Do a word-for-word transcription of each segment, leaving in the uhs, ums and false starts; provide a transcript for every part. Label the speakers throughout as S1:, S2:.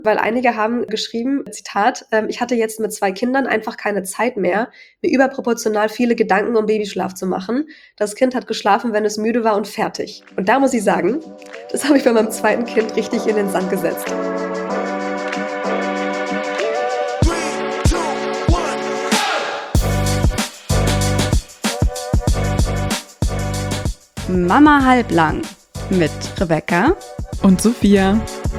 S1: weil einige haben geschrieben, Zitat, ähm, ich hatte jetzt mit zwei Kindern einfach keine Zeit mehr, mir überproportional viele Gedanken um Babyschlaf zu machen. Das Kind hat geschlafen, wenn es müde war und fertig. Und da muss ich sagen, das habe ich bei meinem zweiten Kind richtig in den Sand gesetzt.
S2: Mama halblang mit Rebecca
S3: und Sophia.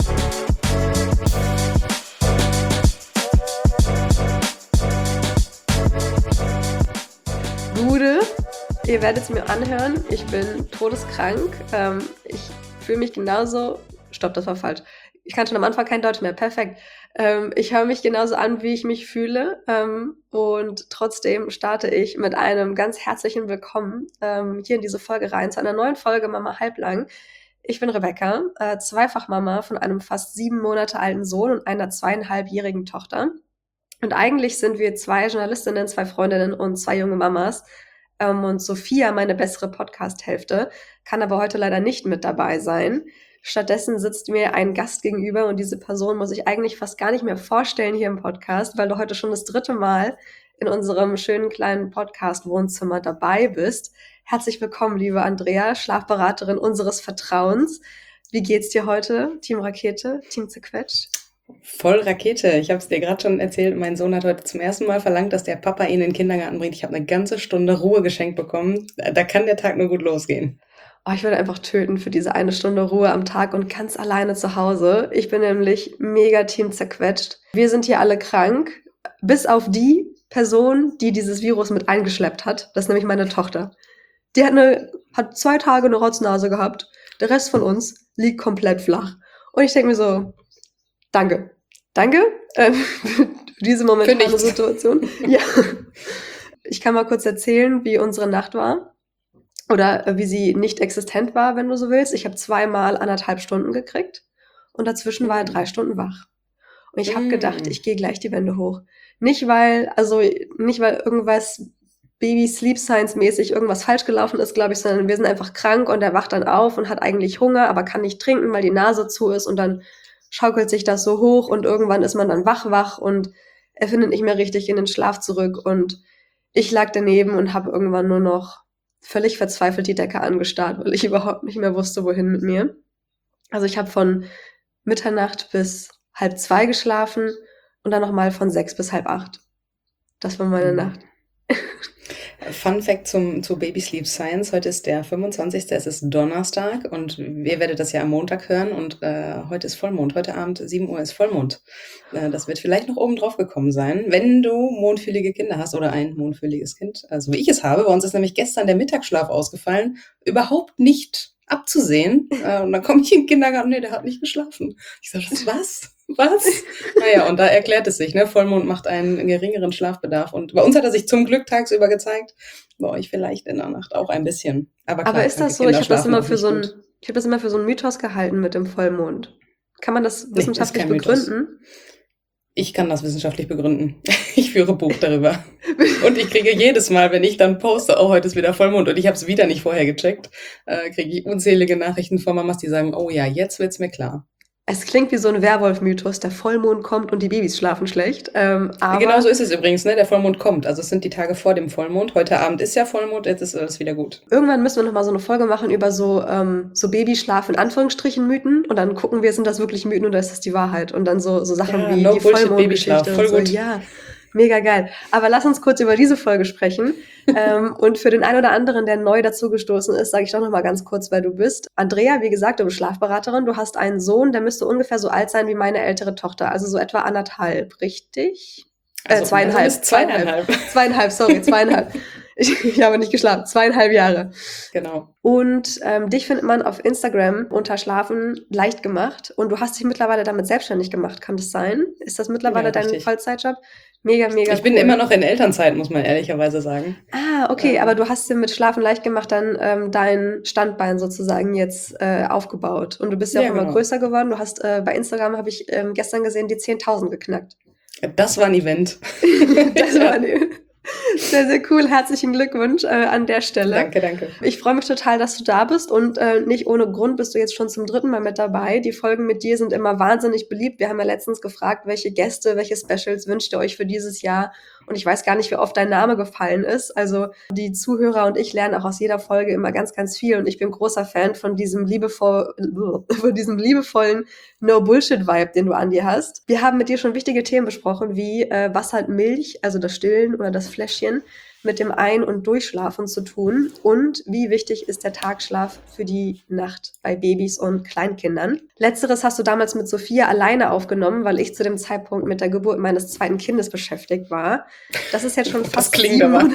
S1: Gude, ihr werdet es mir anhören, ich bin todeskrank, ähm, ich fühle mich genauso, stopp, das war falsch, ich kann schon am Anfang kein Deutsch mehr, perfekt, ähm, ich höre mich genauso an, wie ich mich fühle, ähm, und trotzdem starte ich mit einem ganz herzlichen Willkommen ähm, hier in diese Folge rein, zu einer neuen Folge Mama halblang. Ich bin Rebecca, äh, Zweifachmama von einem fast sieben Monate alten Sohn und einer zweieinhalbjährigen Tochter. Und eigentlich sind wir zwei Journalistinnen, zwei Freundinnen und zwei junge Mamas. Ähm, und Sophia, meine bessere Podcast-Hälfte, kann aber heute leider nicht mit dabei sein. Stattdessen sitzt mir ein Gast gegenüber und diese Person muss ich eigentlich fast gar nicht mehr vorstellen hier im Podcast, weil du heute schon das dritte Mal in unserem schönen kleinen Podcast-Wohnzimmer dabei bist. Herzlich willkommen, liebe Andrea, Schlafberaterin unseres Vertrauens. Wie geht's dir heute, Team Rakete, Team Zerquetscht?
S4: Voll Rakete. Ich habe es dir gerade schon erzählt, mein Sohn hat heute zum ersten Mal verlangt, dass der Papa ihn in den Kindergarten bringt. Ich habe eine ganze Stunde Ruhe geschenkt bekommen. Da kann der Tag nur gut losgehen.
S1: Oh, ich würde einfach töten für diese eine Stunde Ruhe am Tag und ganz alleine zu Hause. Ich bin nämlich mega Team Zerquetscht. Wir sind hier alle krank, bis auf die Person, die dieses Virus mit eingeschleppt hat. Das ist nämlich meine Tochter. Die hat, eine, hat zwei Tage eine Rotznase gehabt. Der Rest von uns liegt komplett flach. Und ich denke mir so, danke. Danke äh, für diese momentane Situation. Ja. Ich kann mal kurz erzählen, wie unsere Nacht war. Oder äh, wie sie nicht existent war, wenn du so willst. Ich habe zweimal anderthalb Stunden gekriegt. Und dazwischen war er drei Stunden wach. Und ich habe gedacht, ich gehe gleich die Wände hoch. Nicht weil, also nicht weil irgendwas Baby Sleep Science mäßig irgendwas falsch gelaufen ist, glaube ich, sondern wir sind einfach krank und er wacht dann auf und hat eigentlich Hunger, aber kann nicht trinken, weil die Nase zu ist und dann schaukelt sich das so hoch und irgendwann ist man dann wach-wach und er findet nicht mehr richtig in den Schlaf zurück und ich lag daneben und habe irgendwann nur noch völlig verzweifelt die Decke angestarrt, weil ich überhaupt nicht mehr wusste, wohin mit mir. Also ich habe von Mitternacht bis halb zwei geschlafen und dann nochmal von sechs bis halb acht. Das war meine mhm. Nacht.
S4: Fun Fact zum, zu Baby Sleep Science. Heute ist der fünfundzwanzigste Es ist Donnerstag und ihr werdet das ja am Montag hören und äh, heute ist Vollmond. Heute Abend sieben Uhr ist Vollmond. Äh, das wird vielleicht noch oben drauf gekommen sein, wenn du mondfühlige Kinder hast oder ein mondfühliges Kind, also wie ich es habe. Bei uns ist nämlich gestern der Mittagsschlaf ausgefallen. Überhaupt nicht abzusehen. Äh, und dann komme ich in den Kindergarten, nee, der hat nicht geschlafen. Ich sage, was? Was? Naja, und da erklärt es sich, ne? Vollmond macht einen geringeren Schlafbedarf. Und bei uns hat er sich zum Glück tagsüber gezeigt. Bei euch vielleicht in der Nacht auch ein bisschen. Aber, klar,
S1: Aber ist das so? Ich habe das immer für so ein, ich habe das immer für so einen Mythos gehalten mit dem Vollmond. Kann man das wissenschaftlich nee, begründen?
S4: Mythos. Ich kann das wissenschaftlich begründen. Ich führe Buch darüber. Und ich kriege jedes Mal, wenn ich dann poste, oh, heute ist wieder Vollmond und ich habe es wieder nicht vorher gecheckt, äh, kriege ich unzählige Nachrichten von Mamas, die sagen, oh ja, jetzt wird's mir klar.
S1: Es klingt wie so ein Werwolf-Mythos, der Vollmond kommt und die Babys schlafen schlecht. Ähm, aber
S4: genau so ist es übrigens, ne? Der Vollmond kommt. Also es sind die Tage vor dem Vollmond. Heute Abend ist ja Vollmond, jetzt ist alles wieder gut.
S1: Irgendwann müssen wir nochmal so eine Folge machen über so, ähm, so Babyschlaf in Anführungsstrichen Mythen und dann gucken wir, sind das wirklich Mythen oder ist das die Wahrheit? Und dann so, so Sachen
S4: ja,
S1: wie
S4: no
S1: die Vollmondgeschichte und so. Gut. Ja, mega geil. Aber lass uns kurz über diese Folge sprechen. ähm, und für den einen oder anderen, der neu dazugestoßen ist, sage ich doch noch mal ganz kurz, wer du bist. Andrea, wie gesagt, du bist Schlafberaterin. Du hast einen Sohn, der müsste ungefähr so alt sein wie meine ältere Tochter, also so etwa anderthalb, richtig?
S4: Also,
S1: äh, zweieinhalb.
S4: Also zweieinhalb.
S1: Zweieinhalb, sorry, zweieinhalb. Ich, ich habe nicht geschlafen. Zweieinhalb Jahre.
S4: Genau.
S1: Und ähm, dich findet man auf Instagram unter Schlafen leicht gemacht. Und du hast dich mittlerweile damit selbstständig gemacht. Kann das sein? Ist das mittlerweile ja, dein richtig. Vollzeitjob? Mega, mega
S4: Ich bin
S1: cool.
S4: immer noch in Elternzeit, muss man ehrlicherweise sagen.
S1: Ah, okay.
S4: Ähm.
S1: Aber du hast dir mit Schlafen leicht gemacht dann ähm, dein Standbein sozusagen jetzt äh, aufgebaut. Und du bist ja, ja auch immer genau. größer geworden. Du hast äh, bei Instagram, habe ich ähm, gestern gesehen, die zehntausend geknackt.
S4: Das war ein Event.
S1: Das war ein Event. Sehr, sehr cool. Herzlichen Glückwunsch äh, an der Stelle.
S4: Danke, danke.
S1: Ich freue mich total, dass du da bist und äh, nicht ohne Grund bist du jetzt schon zum dritten Mal mit dabei. Die Folgen mit dir sind immer wahnsinnig beliebt. Wir haben ja letztens gefragt, welche Gäste, welche Specials wünscht ihr euch für dieses Jahr? Und ich weiß gar nicht, wie oft dein Name gefallen ist. Also die Zuhörer und ich lernen auch aus jeder Folge immer ganz, ganz viel. Und ich bin großer Fan von diesem liebevoll, von diesem liebevollen No-Bullshit-Vibe, den du an dir hast. Wir haben mit dir schon wichtige Themen besprochen, wie äh, was hat Milch, also das Stillen oder das Fläschchen, mit dem Ein- und Durchschlafen zu tun und wie wichtig ist der Tagschlaf für die Nacht bei Babys und Kleinkindern. Letzteres hast du damals mit Sophia alleine aufgenommen, weil ich zu dem Zeitpunkt mit der Geburt meines zweiten Kindes beschäftigt war. Das ist jetzt schon fast
S4: Das klingt
S1: sieben
S4: aber.
S1: Monate.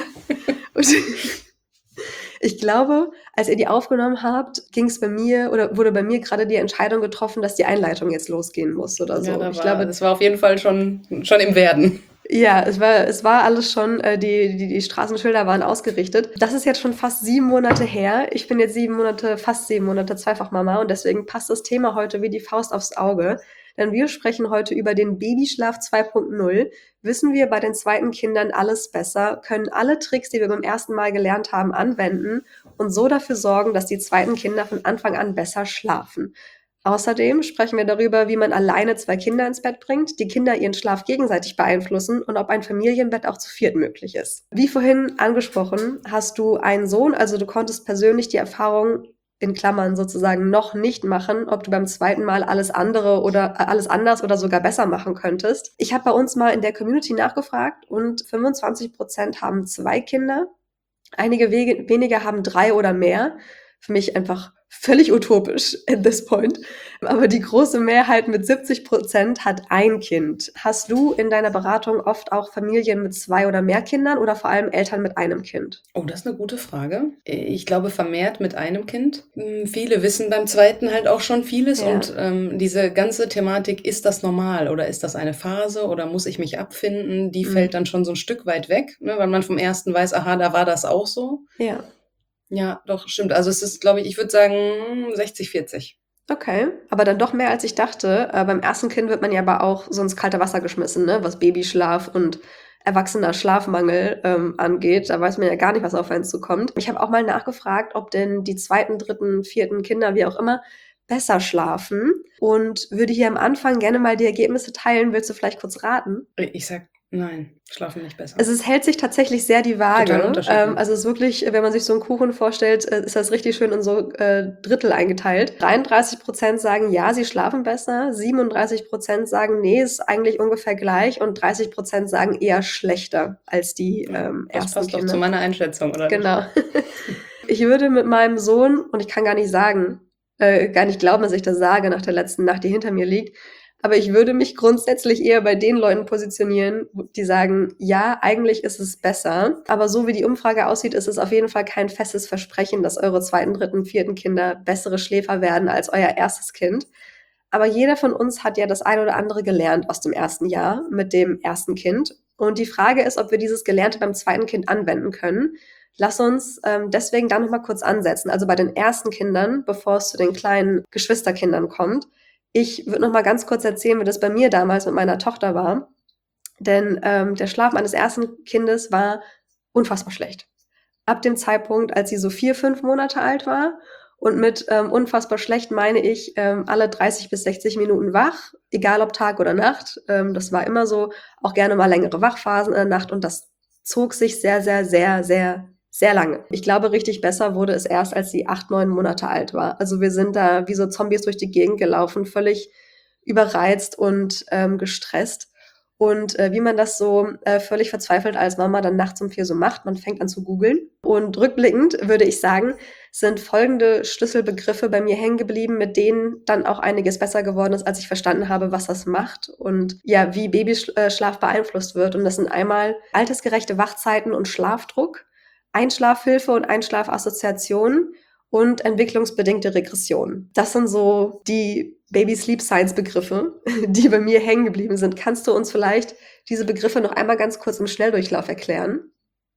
S1: Ich glaube, als ihr die aufgenommen habt, ging es bei mir oder wurde bei mir gerade die Entscheidung getroffen, dass die Einleitung jetzt losgehen muss oder so.
S4: Ja, da
S1: ich
S4: war,
S1: glaube,
S4: das war auf jeden Fall schon, schon im Werden.
S1: ja, es war, es war alles schon, äh, die, die, die Straßenschilder waren ausgerichtet. Das ist jetzt schon fast sieben Monate her. Ich bin jetzt sieben Monate, fast sieben Monate Zweifachmama und deswegen passt das Thema heute wie die Faust aufs Auge. Denn wir sprechen heute über den Babyschlaf zwei Punkt null. Wissen wir bei den zweiten Kindern alles besser, können alle Tricks, die wir beim ersten Mal gelernt haben, anwenden und so dafür sorgen, dass die zweiten Kinder von Anfang an besser schlafen. Außerdem sprechen wir darüber, wie man alleine zwei Kinder ins Bett bringt, die Kinder ihren Schlaf gegenseitig beeinflussen und ob ein Familienbett auch zu viert möglich ist. Wie vorhin angesprochen, hast du einen Sohn, also du konntest persönlich die Erfahrung in Klammern sozusagen noch nicht machen, ob du beim zweiten Mal alles andere oder äh, alles anders oder sogar besser machen könntest. Ich habe bei uns mal in der Community nachgefragt und fünfundzwanzig Prozent haben zwei Kinder, einige we- weniger haben drei oder mehr. Für mich einfach völlig utopisch at this point. Aber die große Mehrheit mit siebzig Prozent hat ein Kind. Hast du in deiner Beratung oft auch Familien mit zwei oder mehr Kindern oder vor allem Eltern mit einem Kind?
S4: Oh, das ist eine gute Frage. Ich glaube vermehrt mit einem Kind. Hm, Viele wissen beim zweiten halt auch schon vieles
S1: Ja.
S4: und ähm, diese ganze Thematik, ist das normal oder ist das eine Phase oder muss ich mich abfinden, die
S1: Mhm.
S4: fällt dann schon so ein Stück weit weg, ne, weil man vom ersten weiß, aha, da war das auch so.
S1: Ja.
S4: Ja, doch, stimmt. Also es ist, glaube ich, ich würde sagen sechzig vierzig.
S1: Okay, aber dann doch mehr als ich dachte. Äh, beim ersten Kind wird man ja aber auch so ins kalte Wasser geschmissen, ne? Was Babyschlaf und erwachsener Schlafmangel ähm, angeht. Da weiß man ja gar nicht, was auf einen zukommt. Ich habe auch mal nachgefragt, ob denn die zweiten, dritten, vierten Kinder, wie auch immer, besser schlafen und würde hier am Anfang gerne mal die Ergebnisse teilen. Willst du vielleicht kurz raten?
S4: Ich sag, nein, schlafen nicht besser.
S1: Also es hält sich tatsächlich sehr die
S4: Total
S1: Waage.
S4: unterschiedlich.
S1: Ähm, also es ist wirklich, wenn man sich so einen Kuchen vorstellt, äh, ist das richtig schön in so äh, Drittel eingeteilt. dreiunddreißig Prozent sagen, ja, sie schlafen besser. siebenunddreißig Prozent sagen, nee, ist eigentlich ungefähr gleich. Und dreißig Prozent sagen eher schlechter als die ähm,
S4: das
S1: ersten
S4: passt doch
S1: Kinder.
S4: zu meiner Einschätzung, oder?
S1: Genau. Ich würde mit meinem Sohn, und ich kann gar nicht sagen, äh, gar nicht glauben, dass ich das sage nach der letzten Nacht, die hinter mir liegt, aber ich würde mich grundsätzlich eher bei den Leuten positionieren, die sagen, ja, eigentlich ist es besser. Aber so wie die Umfrage aussieht, ist es auf jeden Fall kein festes Versprechen, dass eure zweiten, dritten, vierten Kinder bessere Schläfer werden als euer erstes Kind. Aber jeder von uns hat ja das ein oder andere gelernt aus dem ersten Jahr mit dem ersten Kind. Und die Frage ist, ob wir dieses Gelernte beim zweiten Kind anwenden können. Lass uns ähm, deswegen da nochmal kurz ansetzen. Also bei den ersten Kindern, bevor es zu den kleinen Geschwisterkindern kommt. Ich würde noch mal ganz kurz erzählen, wie das bei mir damals mit meiner Tochter war. Denn ähm, der Schlaf meines ersten Kindes war unfassbar schlecht. Ab dem Zeitpunkt, als sie so vier, fünf Monate alt war. Und mit ähm, unfassbar schlecht meine ich ähm, alle dreißig bis sechzig Minuten wach, egal ob Tag oder Nacht. Ähm, das war immer so, auch gerne mal längere Wachphasen in der Nacht. Und das zog sich sehr, sehr, sehr, sehr sehr lange. Ich glaube, richtig besser wurde es erst, als sie acht, neun Monate alt war. Also wir sind da wie so Zombies durch die Gegend gelaufen, völlig überreizt und ähm, gestresst. Und äh, wie man das so äh, völlig verzweifelt als Mama dann nachts um vier so macht, man fängt an zu googeln. Und rückblickend würde ich sagen, sind folgende Schlüsselbegriffe bei mir hängen geblieben, mit denen dann auch einiges besser geworden ist, als ich verstanden habe, was das macht und ja, wie Babyschlaf beeinflusst wird. Und das sind einmal altersgerechte Wachzeiten und Schlafdruck, Einschlafhilfe und Einschlafassoziation und entwicklungsbedingte Regression. Das sind so die Baby Sleep Science Begriffe, die bei mir hängen geblieben sind. Kannst du uns vielleicht diese Begriffe noch einmal ganz kurz im Schnelldurchlauf erklären?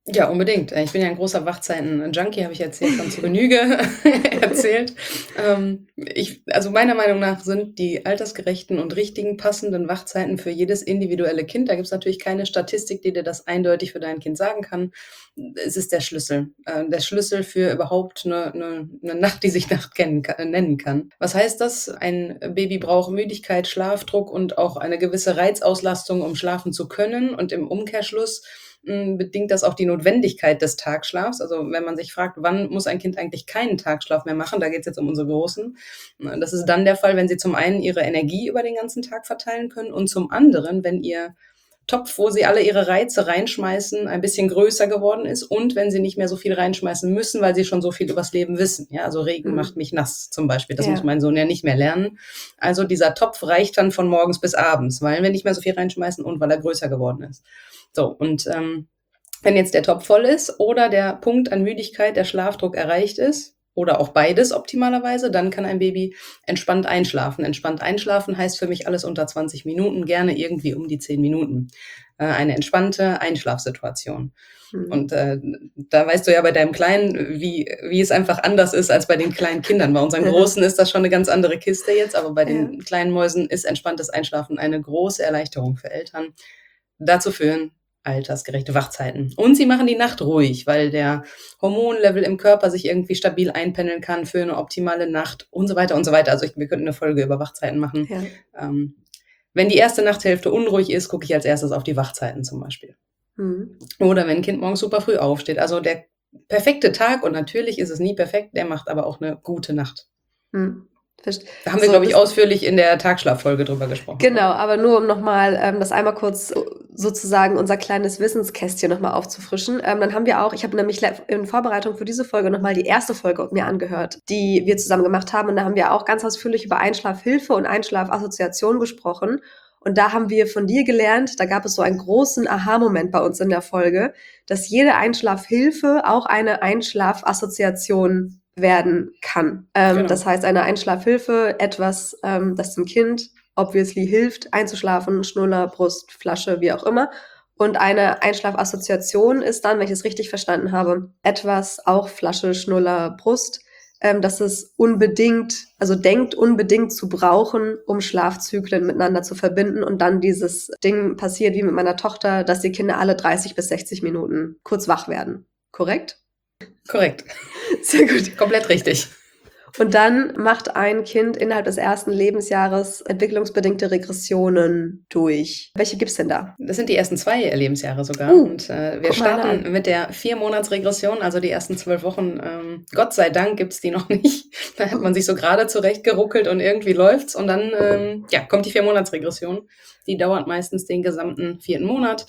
S4: Ja, unbedingt. Äh, ich bin ja ein großer Wachzeiten-Junkie, habe ich jetzt hier schon zu Genüge erzählt. Ähm, ich, also meiner Meinung nach sind die altersgerechten und richtigen, passenden Wachzeiten für jedes individuelle Kind. Da gibt es natürlich keine Statistik, die dir das eindeutig für dein Kind sagen kann. Es ist der Schlüssel. Äh, der Schlüssel für überhaupt eine, eine, eine Nacht, die sich Nacht kennen, kann, nennen kann. Was heißt das? Ein Baby braucht Müdigkeit, Schlafdruck und auch eine gewisse Reizauslastung, um schlafen zu können. Und im Umkehrschluss bedingt das auch die Notwendigkeit des Tagschlafs. Also wenn man sich fragt, wann muss ein Kind eigentlich keinen Tagschlaf mehr machen, da geht es jetzt um unsere Großen. Das ist dann der Fall, wenn sie zum einen ihre Energie über den ganzen Tag verteilen können und zum anderen, wenn ihr Topf, wo sie alle ihre Reize reinschmeißen, ein bisschen größer geworden ist und wenn sie nicht mehr so viel reinschmeißen müssen, weil sie schon so viel übers Leben wissen. Ja, also Regen mhm. macht mich nass zum Beispiel. Das ja. muss mein Sohn ja nicht mehr lernen. Also dieser Topf reicht dann von morgens bis abends, weil wir nicht mehr so viel reinschmeißen und weil er größer geworden ist. So, und ähm, wenn jetzt der Topf voll ist oder der Punkt an Müdigkeit, der Schlafdruck erreicht ist, oder auch beides optimalerweise, dann kann ein Baby entspannt einschlafen. Entspannt einschlafen heißt für mich alles unter zwanzig Minuten, gerne irgendwie um die zehn Minuten. Äh, eine entspannte Einschlafsituation. Mhm. Und äh, da weißt du ja bei deinem Kleinen, wie, wie es einfach anders ist als bei den kleinen Kindern. Bei unseren Großen ist das schon eine ganz andere Kiste jetzt, aber bei den ja. kleinen Mäusen ist entspanntes Einschlafen eine große Erleichterung für Eltern. Dazu führen altersgerechte Wachzeiten. Und sie machen die Nacht ruhig, weil der Hormonlevel im Körper sich irgendwie stabil einpendeln kann für eine optimale Nacht und so weiter und so weiter. Also ich, wir könnten eine Folge über Wachzeiten machen. Ja. Ähm, wenn die erste Nachthälfte unruhig ist, gucke ich als erstes auf die Wachzeiten zum Beispiel. Mhm. Oder wenn ein Kind morgens super früh aufsteht. Also der perfekte Tag, und natürlich ist es nie perfekt, der macht aber auch eine gute Nacht. Mhm. Da haben wir, so, glaube ich, ausführlich in der Tagschlaffolge drüber gesprochen.
S1: Genau, aber nur um nochmal ähm, das einmal kurz sozusagen unser kleines Wissenskästchen nochmal aufzufrischen. Ähm, dann haben wir auch, ich habe nämlich in Vorbereitung für diese Folge nochmal die erste Folge mir angehört, die wir zusammen gemacht haben. Und da haben wir auch ganz ausführlich über Einschlafhilfe und Einschlafassoziation gesprochen. Und da haben wir von dir gelernt, da gab es so einen großen Aha-Moment bei uns in der Folge, dass jede Einschlafhilfe auch eine Einschlafassoziation werden kann. Ähm, genau. Das heißt, eine Einschlafhilfe, etwas, ähm, das dem Kind obviously hilft, einzuschlafen, Schnuller, Brust, Flasche, wie auch immer. Und eine Einschlafassoziation ist dann, wenn ich es richtig verstanden habe, etwas, auch Flasche, Schnuller, Brust, ähm, dass es unbedingt, also denkt unbedingt zu brauchen, um Schlafzyklen miteinander zu verbinden und dann dieses Ding passiert wie mit meiner Tochter, dass die Kinder alle dreißig bis sechzig Minuten kurz wach werden. Korrekt?
S4: Korrekt.
S1: Sehr gut.
S4: Komplett richtig.
S1: Und dann macht ein Kind innerhalb des ersten Lebensjahres entwicklungsbedingte Regressionen durch. Welche gibt's denn da?
S4: Das sind die ersten zwei Lebensjahre sogar. Uh, und äh, wir starten mit der Vier-Monats-Regression, also die ersten zwölf Wochen. Ähm, Gott sei Dank gibt's die noch nicht. Da hat man sich so gerade zurechtgeruckelt und irgendwie läuft's. Und dann ähm, ja, kommt die Vier-Monats-Regression. Die dauert meistens den gesamten vierten Monat.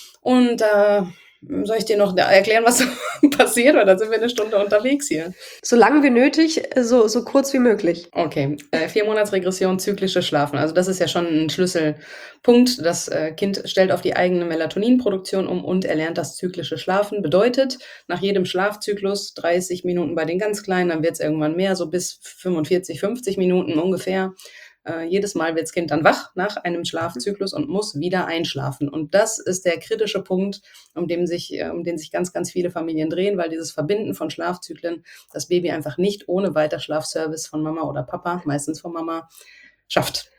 S4: Und äh, soll ich dir noch erklären, was passiert? Weil dann sind wir eine Stunde unterwegs hier.
S1: So lang wie nötig, so, so kurz wie möglich.
S4: Okay, äh, Vier-Monats-Regression, zyklisches Schlafen. Also das ist ja schon ein Schlüsselpunkt. Das äh, Kind stellt auf die eigene Melatoninproduktion um und erlernt das zyklische Schlafen. Bedeutet, nach jedem Schlafzyklus dreißig Minuten bei den ganz Kleinen, dann wird es irgendwann mehr, so bis fünfundvierzig, fünfzig Minuten ungefähr. Uh, jedes Mal wird das Kind dann wach nach einem Schlafzyklus und muss wieder einschlafen. Und das ist der kritische Punkt, um den sich, um den sich ganz, ganz viele Familien drehen, weil dieses Verbinden von Schlafzyklen das Baby einfach nicht ohne Weiterschlafservice von Mama oder Papa, meistens von Mama, schafft.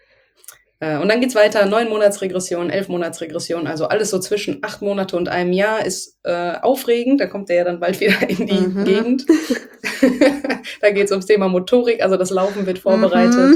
S4: Uh, und dann geht's weiter, neun Monatsregression, elf Monatsregression, also alles so zwischen acht Monate und einem Jahr ist äh, aufregend. Da kommt der ja dann bald wieder in die mhm. Gegend. Da geht's ums Thema Motorik, also das Laufen wird vorbereitet. Mhm.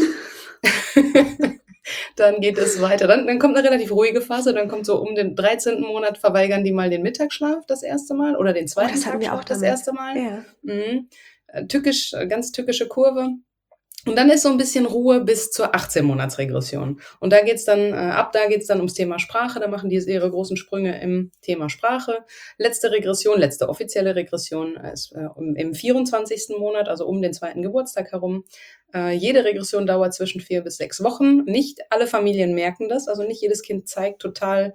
S4: Dann geht es weiter. Dann, dann kommt eine relativ ruhige Phase. Dann kommt so um den dreizehnten Monat verweigern die mal den Mittagsschlaf das erste Mal oder den zweiten
S1: oh, das hatten wir auch
S4: das
S1: damit.
S4: erste Mal.
S1: Ja.
S4: Mhm. Tückisch, ganz tückische Kurve. Und dann ist so ein bisschen Ruhe bis zur achtzehn-Monats-Regression. Und da geht's dann, äh, ab da geht's dann ums Thema Sprache. Da machen die ihre großen Sprünge im Thema Sprache. Letzte Regression, letzte offizielle Regression ist äh, im, im vierundzwanzigsten Monat, also um den zweiten Geburtstag herum. Äh, jede Regression dauert zwischen vier bis sechs Wochen. Nicht alle Familien merken das, also nicht jedes Kind zeigt total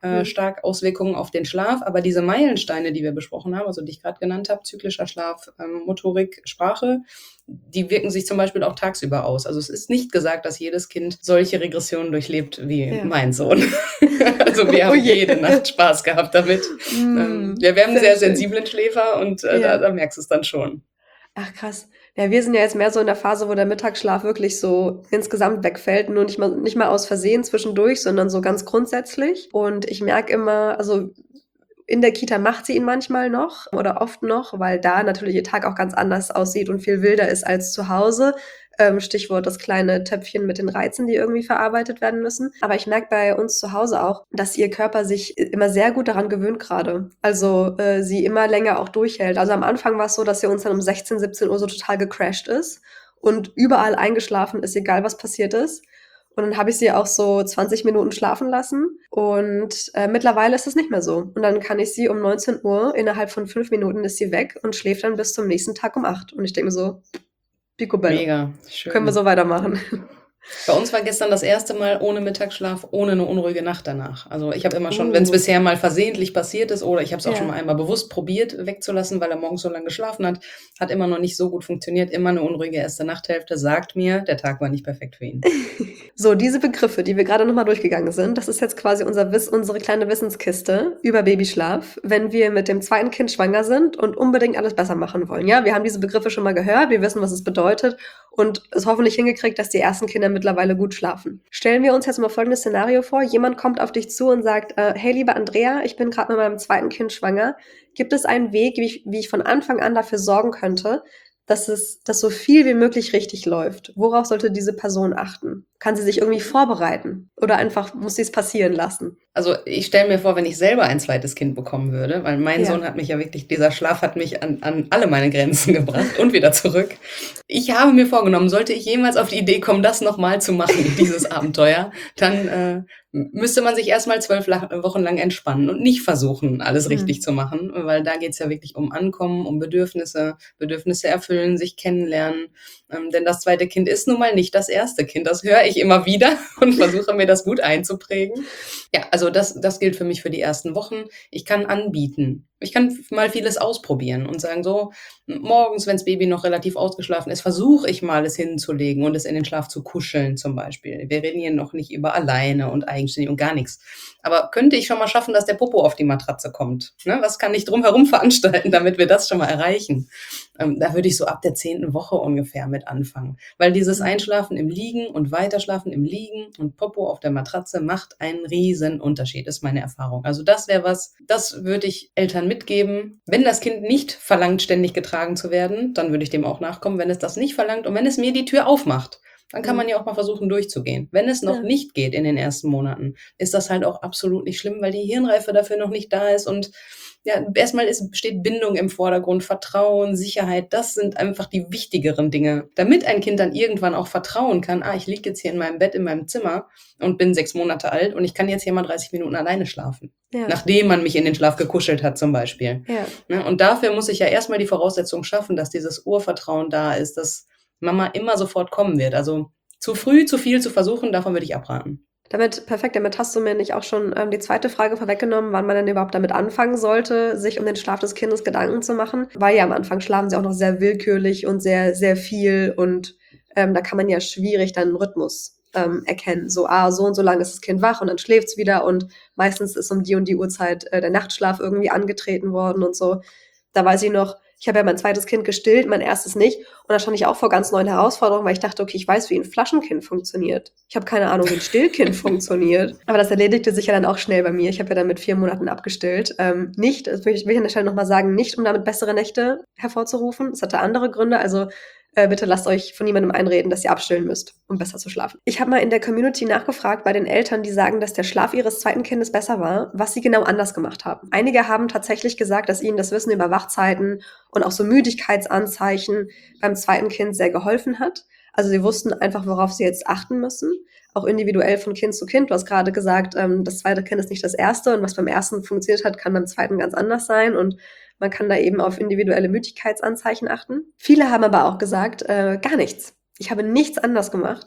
S4: äh,
S1: Mhm.
S4: stark Auswirkungen auf den Schlaf. Aber diese Meilensteine, die wir besprochen haben, also die ich gerade genannt habe, zyklischer Schlaf, ähm, Motorik, Sprache, die wirken sich zum Beispiel auch tagsüber aus. Also es ist nicht gesagt, dass jedes Kind solche Regressionen durchlebt wie
S1: Ja.
S4: mein Sohn. Also wir haben
S1: Oh je.
S4: jede Nacht Spaß gehabt damit. Ähm,
S1: Mm,
S4: wir wir haben einen
S1: sehr
S4: sehr
S1: schön.
S4: sensiblen Schläfer und äh, da,
S1: Ja.
S4: da merkst du es dann schon.
S1: Ach krass. Ja, wir sind ja jetzt mehr so in der Phase, wo der Mittagsschlaf wirklich so insgesamt wegfällt. Nur nicht mal, nicht mal aus Versehen zwischendurch, sondern so ganz grundsätzlich. Und ich merke immer, also in der Kita macht sie ihn manchmal noch oder oft noch, weil da natürlich ihr Tag auch ganz anders aussieht und viel wilder ist als zu Hause. Ähm, Stichwort das kleine Töpfchen mit den Reizen, die irgendwie verarbeitet werden müssen. Aber ich merke bei uns zu Hause auch, dass ihr Körper sich immer sehr gut daran gewöhnt gerade. Also äh, sie immer länger auch durchhält. Also am Anfang war es so, dass sie uns dann um sechzehn, siebzehn Uhr so total gecrashed ist und überall eingeschlafen ist, egal was passiert ist. Und dann habe ich sie auch so zwanzig Minuten schlafen lassen. Und äh, mittlerweile ist es nicht mehr so. Und dann kann ich sie um neunzehn Uhr, innerhalb von fünf Minuten ist sie weg und schläft dann bis zum nächsten Tag um acht. Und ich denke mir so, picobello.
S4: Mega,
S1: Können wir
S4: schön.
S1: so weitermachen.
S4: Bei uns war gestern das erste Mal ohne Mittagsschlaf, ohne eine unruhige Nacht danach. Also ich habe immer schon, wenn es
S1: Uh,
S4: bisher mal versehentlich passiert ist oder ich habe es auch schon mal
S1: ja.
S4: einmal bewusst probiert wegzulassen, weil er morgens so lange geschlafen hat, hat immer noch nicht so gut funktioniert. Immer eine unruhige erste Nachthälfte sagt mir, der Tag war nicht perfekt für ihn.
S1: So, diese Begriffe, die wir gerade nochmal durchgegangen sind, das ist jetzt quasi unser Wiss, unsere kleine Wissenskiste über Babyschlaf, wenn wir mit dem zweiten Kind schwanger sind und unbedingt alles besser machen wollen. Ja, wir haben diese Begriffe schon mal gehört, wir wissen, was es bedeutet und es hoffentlich hingekriegt, dass die ersten Kinder mittlerweile gut schlafen. Stellen wir uns jetzt mal folgendes Szenario vor. Jemand kommt auf dich zu und sagt, äh, hey, liebe Andrea, ich bin gerade mit meinem zweiten Kind schwanger. Gibt es einen Weg, wie ich, wie ich von Anfang an dafür sorgen könnte, dass es, dass so viel wie möglich richtig läuft? Worauf sollte diese Person achten? Kann sie sich irgendwie vorbereiten? Oder einfach muss sie es passieren lassen?
S4: Also ich stelle mir vor, wenn ich selber ein zweites Kind bekommen würde, weil mein
S1: Ja.
S4: Sohn hat mich ja wirklich, dieser Schlaf hat mich an, an alle meine Grenzen gebracht und wieder zurück. Ich habe mir vorgenommen, sollte ich jemals auf die Idee kommen, das nochmal zu machen, dieses Abenteuer, dann äh, müsste man sich erstmal zwölf La- Wochen lang entspannen und nicht versuchen, alles
S1: Hm.
S4: richtig zu machen, weil da geht's ja wirklich um Ankommen, um Bedürfnisse, Bedürfnisse erfüllen, sich kennenlernen. Ähm, denn das zweite Kind ist nun mal nicht das erste Kind. Das höre ich immer wieder und versuche mir das gut einzuprägen. Ja, also das, das gilt für mich für die ersten Wochen. Ich kann anbieten. Ich kann mal vieles ausprobieren und sagen, so, morgens, wenn das Baby noch relativ ausgeschlafen ist, versuche ich mal, es hinzulegen und es in den Schlaf zu kuscheln zum Beispiel. Wir reden hier noch nicht über alleine und eigenständig und gar nichts. Aber könnte ich schon mal schaffen, dass der Popo auf die Matratze kommt? Ne? Was kann ich drumherum veranstalten, damit wir das schon mal erreichen? Ähm, da würde ich so ab der zehnten Woche ungefähr mit anfangen. Weil dieses Einschlafen im Liegen und Weiterschlafen im Liegen und Popo auf der Matratze macht einen riesen Unterschied, ist meine Erfahrung. Also das wäre was, das würde ich Eltern mitgeben. Wenn das Kind nicht verlangt, ständig getragen zu werden, dann würde ich dem auch nachkommen. Wenn es das nicht verlangt und wenn es mir die Tür aufmacht, dann kann man ja auch mal versuchen, durchzugehen. Wenn es noch
S1: Ja.
S4: nicht geht in den ersten Monaten, ist das halt auch absolut nicht schlimm, weil die Hirnreife dafür noch nicht da ist. Und ja, erstmal ist, steht Bindung im Vordergrund, Vertrauen, Sicherheit. Das sind einfach die wichtigeren Dinge. Damit ein Kind dann irgendwann auch vertrauen kann, ah, ich liege jetzt hier in meinem Bett in meinem Zimmer und bin sechs Monate alt und ich kann jetzt hier mal dreißig Minuten alleine schlafen.
S1: Ja.
S4: Nachdem man mich in den Schlaf gekuschelt hat zum Beispiel.
S1: Ja.
S4: Ne? Und dafür muss ich ja erstmal die Voraussetzung schaffen, dass dieses Urvertrauen da ist, dass Mama immer sofort kommen wird. Also zu früh, zu viel zu versuchen, davon würde ich abraten.
S1: Damit, perfekt, damit hast du mir nicht auch schon ähm, die zweite Frage vorweggenommen, wann man denn überhaupt damit anfangen sollte, sich um den Schlaf des Kindes Gedanken zu machen. Weil ja am Anfang schlafen sie auch noch sehr willkürlich und sehr, sehr viel und ähm, da kann man ja schwierig dann einen Rhythmus ähm, erkennen. So, ah, so und so lange ist das Kind wach und dann schläft es wieder und meistens ist um die und die Uhrzeit äh, der Nachtschlaf irgendwie angetreten worden und so. Da weiß ich noch, ich habe ja mein zweites Kind gestillt, mein erstes nicht. Und da stand ich auch vor ganz neuen Herausforderungen, weil ich dachte, okay, ich weiß, wie ein Flaschenkind funktioniert. Ich habe keine Ahnung, wie ein Stillkind funktioniert. Aber das erledigte sich ja dann auch schnell bei mir. Ich habe ja dann mit vier Monaten abgestillt. Ähm, nicht, das will ich, will ich an der Stelle nochmal sagen, nicht, um damit bessere Nächte hervorzurufen. Es hatte andere Gründe. Also äh, bitte lasst euch von niemandem einreden, dass ihr abstillen müsst, um besser zu schlafen. Ich habe mal in der Community nachgefragt bei den Eltern, die sagen, dass der Schlaf ihres zweiten Kindes besser war, was sie genau anders gemacht haben. Einige haben tatsächlich gesagt, dass ihnen das Wissen über Wachzeiten und auch so Müdigkeitsanzeichen beim zweiten Kind sehr geholfen hat. Also sie wussten einfach, worauf sie jetzt achten müssen, auch individuell von Kind zu Kind. Du hast gerade gesagt, ähm, das zweite Kind ist nicht das erste und was beim ersten funktioniert hat, kann beim zweiten ganz anders sein und man kann da eben auf individuelle Müdigkeitsanzeichen achten. Viele haben aber auch gesagt, äh, gar nichts. Ich habe nichts anders gemacht,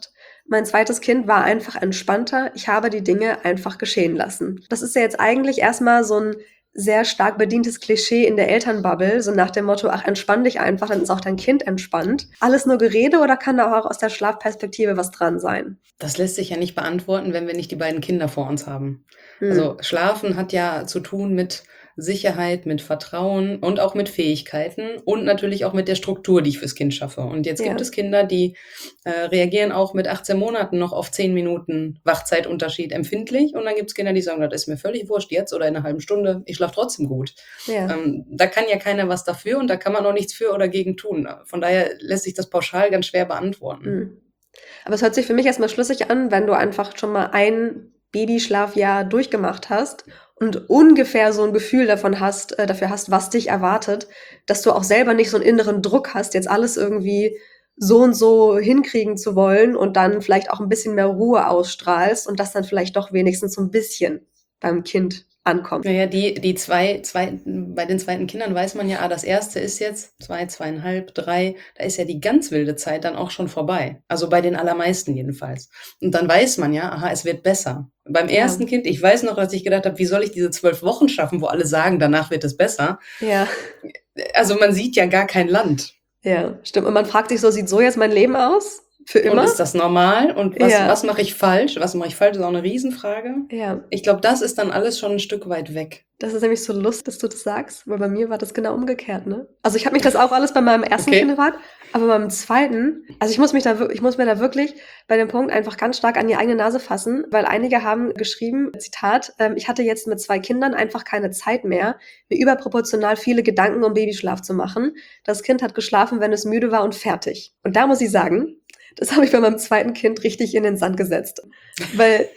S1: Mein zweites Kind war einfach entspannter. Ich habe die Dinge einfach geschehen lassen. Das ist ja jetzt eigentlich erstmal so ein sehr stark bedientes Klischee in der Elternbubble, so nach dem Motto, ach, entspann dich einfach, dann ist auch dein Kind entspannt. Alles nur Gerede oder kann da auch aus der Schlafperspektive was dran sein?
S4: Das lässt sich ja nicht beantworten, wenn wir nicht die beiden Kinder vor uns haben.
S1: Hm.
S4: Also Schlafen hat ja zu tun mit Sicherheit, mit Vertrauen und auch mit Fähigkeiten und natürlich auch mit der Struktur, die ich fürs Kind schaffe. Und jetzt
S1: Ja.
S4: gibt es Kinder, die äh, reagieren auch mit achtzehn Monaten noch auf zehn Minuten Wachzeitunterschied empfindlich. Und dann gibt es Kinder, die sagen, das ist mir völlig wurscht, jetzt oder in einer halben Stunde, ich schlafe trotzdem gut.
S1: Ja.
S4: Ähm, da kann ja keiner was dafür und da kann man auch nichts für oder gegen tun. Von daher lässt sich das pauschal ganz schwer beantworten.
S1: Hm. Aber es hört sich für mich erstmal schlüssig an, wenn du einfach schon mal ein Babyschlafjahr durchgemacht hast und ungefähr so ein Gefühl davon hast, äh, dafür hast, was dich erwartet, dass du auch selber nicht so einen inneren Druck hast, jetzt alles irgendwie so und so hinkriegen zu wollen und dann vielleicht auch ein bisschen mehr Ruhe ausstrahlst und das dann vielleicht doch wenigstens so ein bisschen beim Kind ankommt.
S4: Naja, die, die zwei, zwei, bei den zweiten Kindern weiß man ja, ah, das erste ist jetzt zwei, zweieinhalb, drei, da ist ja die ganz wilde Zeit dann auch schon vorbei. Also bei den allermeisten jedenfalls. Und dann weiß man ja, aha, es wird besser. Beim
S1: Ja.
S4: ersten Kind, ich weiß noch, dass ich gedacht habe, wie soll ich diese zwölf Wochen schaffen, wo alle sagen, danach wird es besser.
S1: Ja,
S4: Also man sieht ja gar kein Land.
S1: ja, stimmt. Und man fragt sich so, sieht so jetzt mein Leben aus? Für immer?
S4: Und ist das normal? Und was,
S1: Ja.
S4: was mache ich falsch? Was mache ich falsch? ist auch eine Riesenfrage.
S1: Ja,
S4: Ich glaube, das ist dann alles schon ein Stück weit weg.
S1: das ist nämlich so lustig, dass du das sagst, weil bei mir war das genau umgekehrt, ne? Also ich habe mich das auch alles bei meinem ersten
S4: Okay.
S1: Kind gefragt, aber beim zweiten, also ich muss mich da, wir- ich muss mir da wirklich bei dem Punkt einfach ganz stark an die eigene Nase fassen, weil einige haben geschrieben, Zitat, ähm, ich hatte jetzt mit zwei Kindern einfach keine Zeit mehr, mir überproportional viele Gedanken um Babyschlaf zu machen. Das Kind hat geschlafen, wenn es müde war und fertig. Und da muss ich sagen, das habe ich bei meinem zweiten Kind richtig in den Sand gesetzt, weil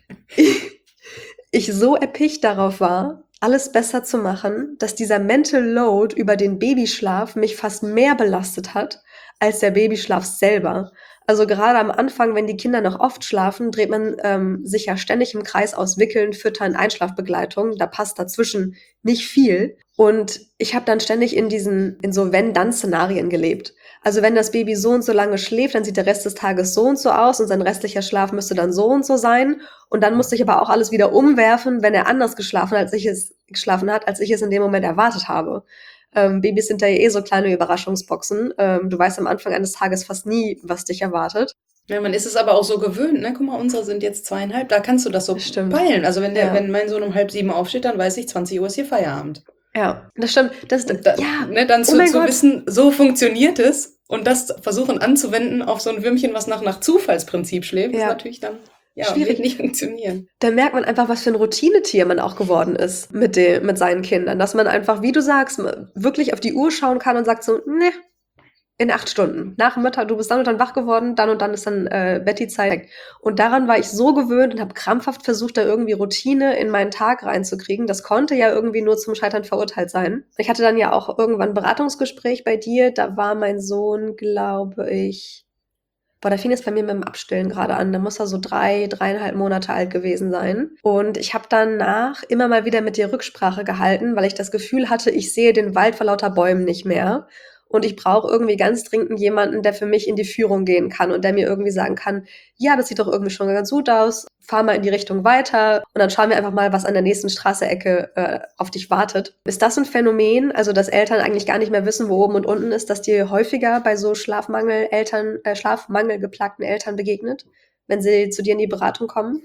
S1: ich, ich so erpicht darauf war, alles besser zu machen, dass dieser Mental Load über den Babyschlaf mich fast mehr belastet hat als der Babyschlaf selber. Also gerade am Anfang, wenn die Kinder noch oft schlafen, dreht man ähm, sich ja ständig im Kreis aus Wickeln, Füttern, Einschlafbegleitung. Da passt dazwischen nicht viel. Und ich habe dann ständig in diesen, in so Wenn-Dann-Szenarien gelebt. Also wenn das Baby so und so lange schläft, dann sieht der Rest des Tages so und so aus und sein restlicher Schlaf müsste dann so und so sein. Und dann musste ich aber auch alles wieder umwerfen, wenn er anders geschlafen hat, als ich es geschlafen hat, als ich es in dem Moment erwartet habe. Ähm, Babys sind da ja eh so kleine Überraschungsboxen. Ähm, du weißt am Anfang eines Tages fast nie, was dich erwartet.
S4: Ja, man ist es aber auch so gewöhnt, ne? Guck mal, unsere sind jetzt zweieinhalb, da kannst du das so
S1: Das stimmt.
S4: peilen. Also wenn der,
S1: Ja.
S4: wenn mein Sohn um halb sieben aufsteht, dann weiß ich, zwanzig Uhr ist hier Feierabend.
S1: Ja, das stimmt. Das,
S4: Und da,
S1: ja,
S4: ne, dann
S1: oh
S4: zu,
S1: mein
S4: zu
S1: Gott.
S4: wissen, so funktioniert es und das versuchen anzuwenden auf so ein Würmchen, was nach, nach Zufallsprinzip schläft, ist
S1: Ja.
S4: natürlich dann, ja,
S1: Schwierig.
S4: wird nicht funktionieren.
S1: Da merkt man einfach, was für ein Routinetier man auch geworden ist mit, dem, mit seinen Kindern. Dass man einfach, wie du sagst, wirklich auf die Uhr schauen kann und sagt so, ne, in acht Stunden. Nach dem Mittag, du bist dann und dann wach geworden, dann und dann ist dann äh, Betty-Zeit. Und daran war ich so gewöhnt und habe krampfhaft versucht, da irgendwie Routine in meinen Tag reinzukriegen. Das konnte ja irgendwie nur zum Scheitern verurteilt sein. Ich hatte dann ja auch irgendwann ein Beratungsgespräch bei dir. Da war mein Sohn, glaube ich, boah, da fing es bei mir mit dem Abstillen gerade an. Da muss er so drei, dreieinhalb Monate alt gewesen sein. Und ich habe danach immer mal wieder mit dir Rücksprache gehalten, weil ich das Gefühl hatte, ich sehe den Wald vor lauter Bäumen nicht mehr. Und ich brauche irgendwie ganz dringend jemanden, der für mich in die Führung gehen kann und der mir irgendwie sagen kann, ja, das sieht doch irgendwie schon ganz gut aus, fahr mal in die Richtung weiter und dann schauen wir einfach mal, was an der nächsten Straßeecke äh, auf dich wartet. Ist das ein Phänomen, also dass Eltern eigentlich gar nicht mehr wissen, wo oben und unten ist, dass dir häufiger bei so Schlafmangel Eltern, äh, Schlafmangel geplagten Eltern begegnet, wenn sie zu dir in die Beratung kommen?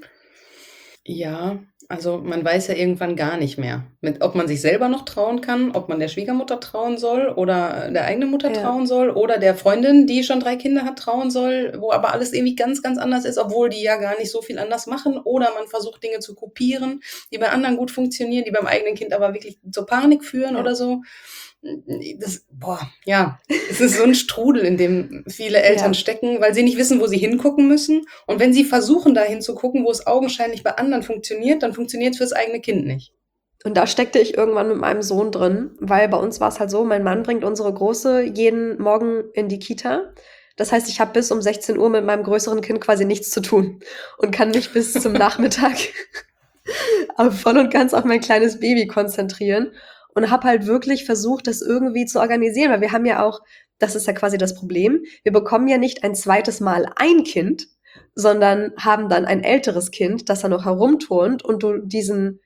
S4: Ja, also man weiß ja irgendwann gar nicht mehr, mit, ob man sich selber noch trauen kann, ob man der Schwiegermutter trauen soll oder der eigenen Mutter
S1: Ja.
S4: trauen soll oder der Freundin, die schon drei Kinder hat, trauen soll, wo aber alles irgendwie ganz, ganz anders ist, obwohl die ja gar nicht so viel anders machen oder man versucht Dinge zu kopieren, die bei anderen gut funktionieren, die beim eigenen Kind aber wirklich zur Panik führen
S1: Ja.
S4: oder so. Das, boah, ja, es ist so ein Strudel, in dem viele Eltern
S1: Ja.
S4: stecken, weil sie nicht wissen, wo sie hingucken müssen. Und wenn sie versuchen, da hinzugucken, wo es augenscheinlich bei anderen funktioniert, dann funktioniert es fürs eigene Kind nicht.
S1: Und da steckte ich irgendwann mit meinem Sohn drin, weil bei uns war es halt so, mein Mann bringt unsere Große jeden Morgen in die Kita. Das heißt, ich habe bis um sechzehn Uhr mit meinem größeren Kind quasi nichts zu tun und kann mich bis zum Nachmittag aber voll und ganz auf mein kleines Baby konzentrieren und habe halt wirklich versucht, das irgendwie zu organisieren, weil wir haben ja auch, das ist ja quasi das Problem, wir bekommen ja nicht ein zweites Mal ein Kind, sondern haben dann ein älteres Kind, das da noch herumturnt und du diesen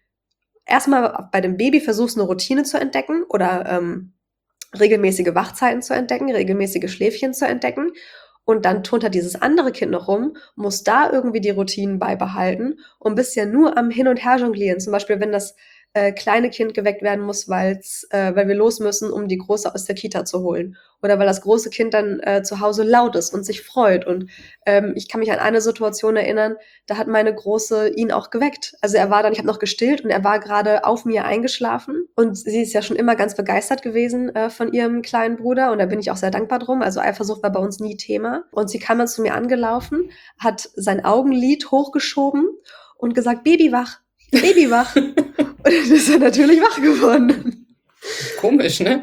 S1: erstmal bei dem Baby versuchst, eine Routine zu entdecken oder ähm, regelmäßige Wachzeiten zu entdecken, regelmäßige Schläfchen zu entdecken. Und dann turnt da dieses andere Kind noch rum, muss da irgendwie die Routinen beibehalten und bist ja nur am Hin- und Her jonglieren. Zum Beispiel, wenn das äh, kleine Kind geweckt werden muss, weil's, äh, weil wir los müssen, um die Große aus der Kita zu holen. Oder weil das große Kind dann äh, zu Hause laut ist und sich freut. Und ähm, ich kann mich an eine Situation erinnern, da hat meine Große ihn auch geweckt. Also er war dann, ich habe noch gestillt und er war gerade auf mir eingeschlafen. Und sie ist ja schon immer ganz begeistert gewesen äh, von ihrem kleinen Bruder. Und da bin ich auch sehr dankbar drum. Also Eifersucht war bei uns nie Thema. Und sie kam dann zu mir angelaufen, hat sein Augenlid hochgeschoben und gesagt, Baby wach, Baby wach. Und dann ist er natürlich wach geworden.
S4: Komisch, ne?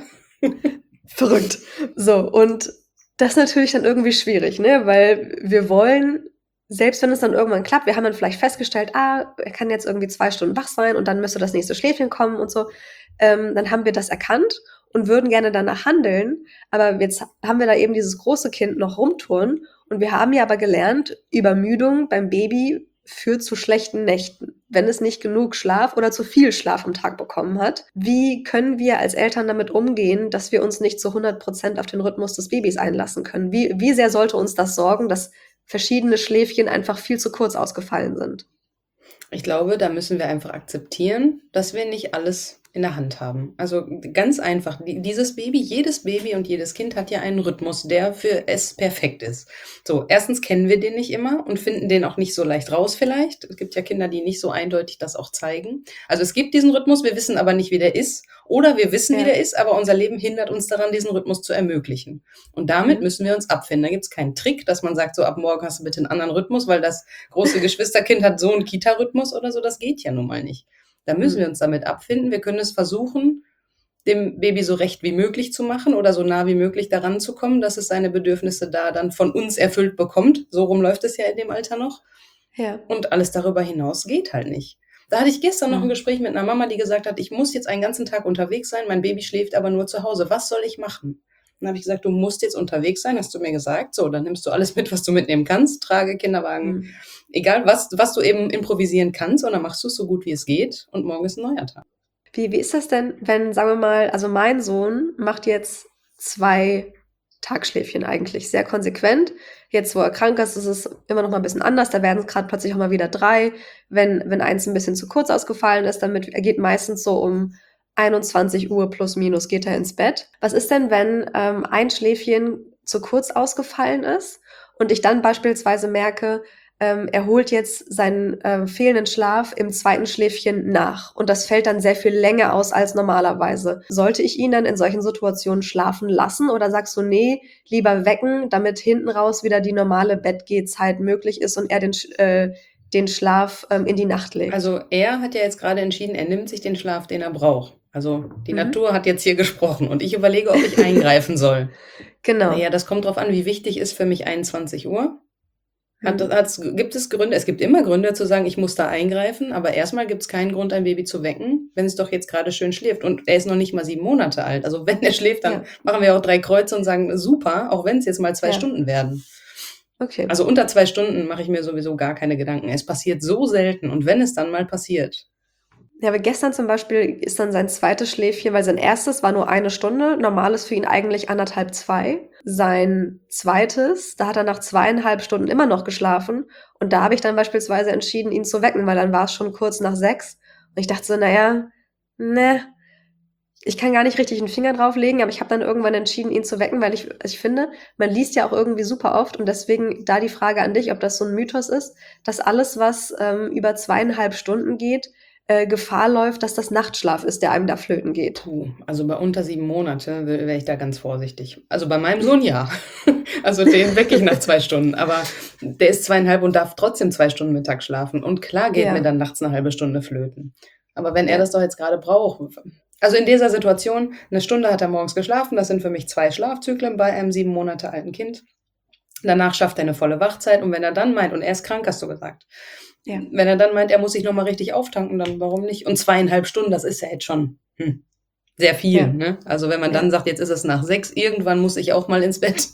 S1: Verrückt. So, und das ist natürlich dann irgendwie schwierig, ne? Weil wir wollen, selbst wenn es dann irgendwann klappt, wir haben dann vielleicht festgestellt, ah, er kann jetzt irgendwie zwei Stunden wach sein und dann müsste das nächste Schläfchen kommen und so. Ähm, dann haben wir das erkannt und würden gerne danach handeln. Aber jetzt haben wir da eben dieses große Kind noch rumturnen und wir haben ja aber gelernt, Übermüdung beim Baby führt zu schlechten Nächten, wenn es nicht genug Schlaf oder zu viel Schlaf am Tag bekommen hat. Wie können wir als Eltern damit umgehen, dass wir uns nicht zu hundert Prozent auf den Rhythmus des Babys einlassen können? Wie, wie sehr sollte uns das sorgen, dass verschiedene Schläfchen einfach viel zu kurz ausgefallen sind?
S4: Ich glaube, da müssen wir einfach akzeptieren, dass wir nicht alles in der Hand haben. Also ganz einfach, die- dieses Baby, jedes Baby und jedes Kind hat ja einen Rhythmus, der für es perfekt ist. So, erstens kennen wir den nicht immer und finden den auch nicht so leicht raus vielleicht. Es gibt ja Kinder, die nicht so eindeutig das auch zeigen. Also es gibt diesen Rhythmus, wir wissen aber nicht, wie der ist. Oder wir wissen, wie
S1: Ja.
S4: der ist, aber unser Leben hindert uns daran, diesen Rhythmus zu ermöglichen. Und damit
S1: Mhm.
S4: müssen wir uns abfinden. Da gibt es keinen Trick, dass man sagt, so ab morgen hast du bitte einen anderen Rhythmus, weil das große Geschwisterkind hat so einen Kita-Rhythmus oder so. Das geht ja nun mal nicht. Da müssen
S1: Mhm.
S4: wir uns damit abfinden. Wir können es versuchen, dem Baby so recht wie möglich zu machen oder so nah wie möglich daran zu kommen, dass es seine Bedürfnisse da dann von uns erfüllt bekommt. So rum läuft es ja in dem Alter noch.
S1: Ja.
S4: Und alles darüber hinaus geht halt nicht. Da hatte ich gestern noch ein
S1: Mhm.
S4: Gespräch mit einer Mama, die gesagt hat, ich muss jetzt einen ganzen Tag unterwegs sein, mein Baby schläft aber nur zu Hause. Was soll ich machen? Dann habe ich gesagt, du musst jetzt unterwegs sein, hast du mir gesagt. So, dann nimmst du alles mit, was du mitnehmen kannst. Trage, Kinderwagen,
S1: Mhm.
S4: egal was, was du eben improvisieren kannst. Und dann machst du es so gut wie es geht. Und morgen ist ein neuer Tag.
S1: Wie, wie ist das denn, wenn, sagen wir mal, also mein Sohn macht jetzt zwei Tagschläfchen eigentlich, sehr konsequent. Jetzt, wo er krank ist, ist es immer noch mal ein bisschen anders. Da werden es gerade plötzlich auch mal wieder drei. Wenn, wenn eins ein bisschen zu kurz ausgefallen ist, damit er geht meistens so um einundzwanzig Uhr plus minus geht er ins Bett. Was ist denn, wenn ähm, ein Schläfchen zu kurz ausgefallen ist und ich dann beispielsweise merke, ähm, er holt jetzt seinen ähm, fehlenden Schlaf im zweiten Schläfchen nach und das fällt dann sehr viel länger aus als normalerweise. Sollte ich ihn dann in solchen Situationen schlafen lassen oder sagst du, nee, lieber wecken, damit hinten raus wieder die normale Bettgehzeit möglich ist und er den, Sch- äh, den Schlaf ähm, in die Nacht legt?
S4: Also er hat ja jetzt gerade entschieden, er nimmt sich den Schlaf, den er braucht. Also die
S1: Mhm.
S4: Natur hat jetzt hier gesprochen und ich überlege, ob ich eingreifen soll.
S1: Genau.
S4: Naja, das kommt drauf an, wie wichtig ist für mich einundzwanzig Uhr. Hat,
S1: Mhm.
S4: hat's, gibt es Gründe? Es gibt immer Gründe zu sagen, ich muss da eingreifen, aber erstmal gibt es keinen Grund, ein Baby zu wecken, wenn es doch jetzt gerade schön schläft. Und er ist noch nicht mal sieben Monate alt. Also wenn er schläft, dann
S1: Ja.
S4: machen wir auch drei Kreuze und sagen, super, auch wenn es jetzt mal zwei
S1: Ja.
S4: Stunden werden.
S1: Okay.
S4: Also unter zwei Stunden mache ich mir sowieso gar keine Gedanken. Es passiert so selten und wenn es dann mal passiert,
S1: Ja, aber gestern zum Beispiel ist dann sein zweites Schläfchen, weil sein erstes war nur eine Stunde, normal ist für ihn eigentlich anderthalb, zwei. Sein zweites, da hat er nach zweieinhalb Stunden immer noch geschlafen und da habe ich dann beispielsweise entschieden, ihn zu wecken, weil dann war es schon kurz nach sechs und ich dachte so, naja, ne, ich kann gar nicht richtig einen Finger drauflegen, aber ich habe dann irgendwann entschieden, ihn zu wecken, weil ich, also ich finde, man liest ja auch irgendwie super oft und deswegen da die Frage an dich, ob das so ein Mythos ist, dass alles, was ähm, über zweieinhalb Stunden geht, äh, Gefahr läuft, dass das Nachtschlaf ist, der einem da flöten geht.
S4: puh, also bei unter sieben Monate wäre ich da ganz vorsichtig. Also bei meinem Sohn ja. Also den wecke ich nach zwei Stunden, aber der ist zweieinhalb und darf trotzdem zwei Stunden Mittag schlafen. Und klar geht
S1: Ja.
S4: mir dann nachts eine halbe Stunde flöten. Aber wenn er
S1: Ja.
S4: das doch jetzt gerade braucht. Also in dieser Situation, eine Stunde hat er morgens geschlafen, das sind für mich zwei Schlafzyklen bei einem sieben Monate alten Kind. Danach schafft er eine volle Wachzeit und wenn er dann meint, und er ist krank, hast du gesagt,
S1: Ja.
S4: wenn er dann meint, er muss sich nochmal richtig auftanken, dann warum nicht? Und zweieinhalb Stunden, das ist ja jetzt schon, hm. sehr viel,
S1: Ja.
S4: ne? Also wenn man
S1: Ja.
S4: dann sagt, jetzt ist es nach sechs, irgendwann muss ich auch mal ins Bett.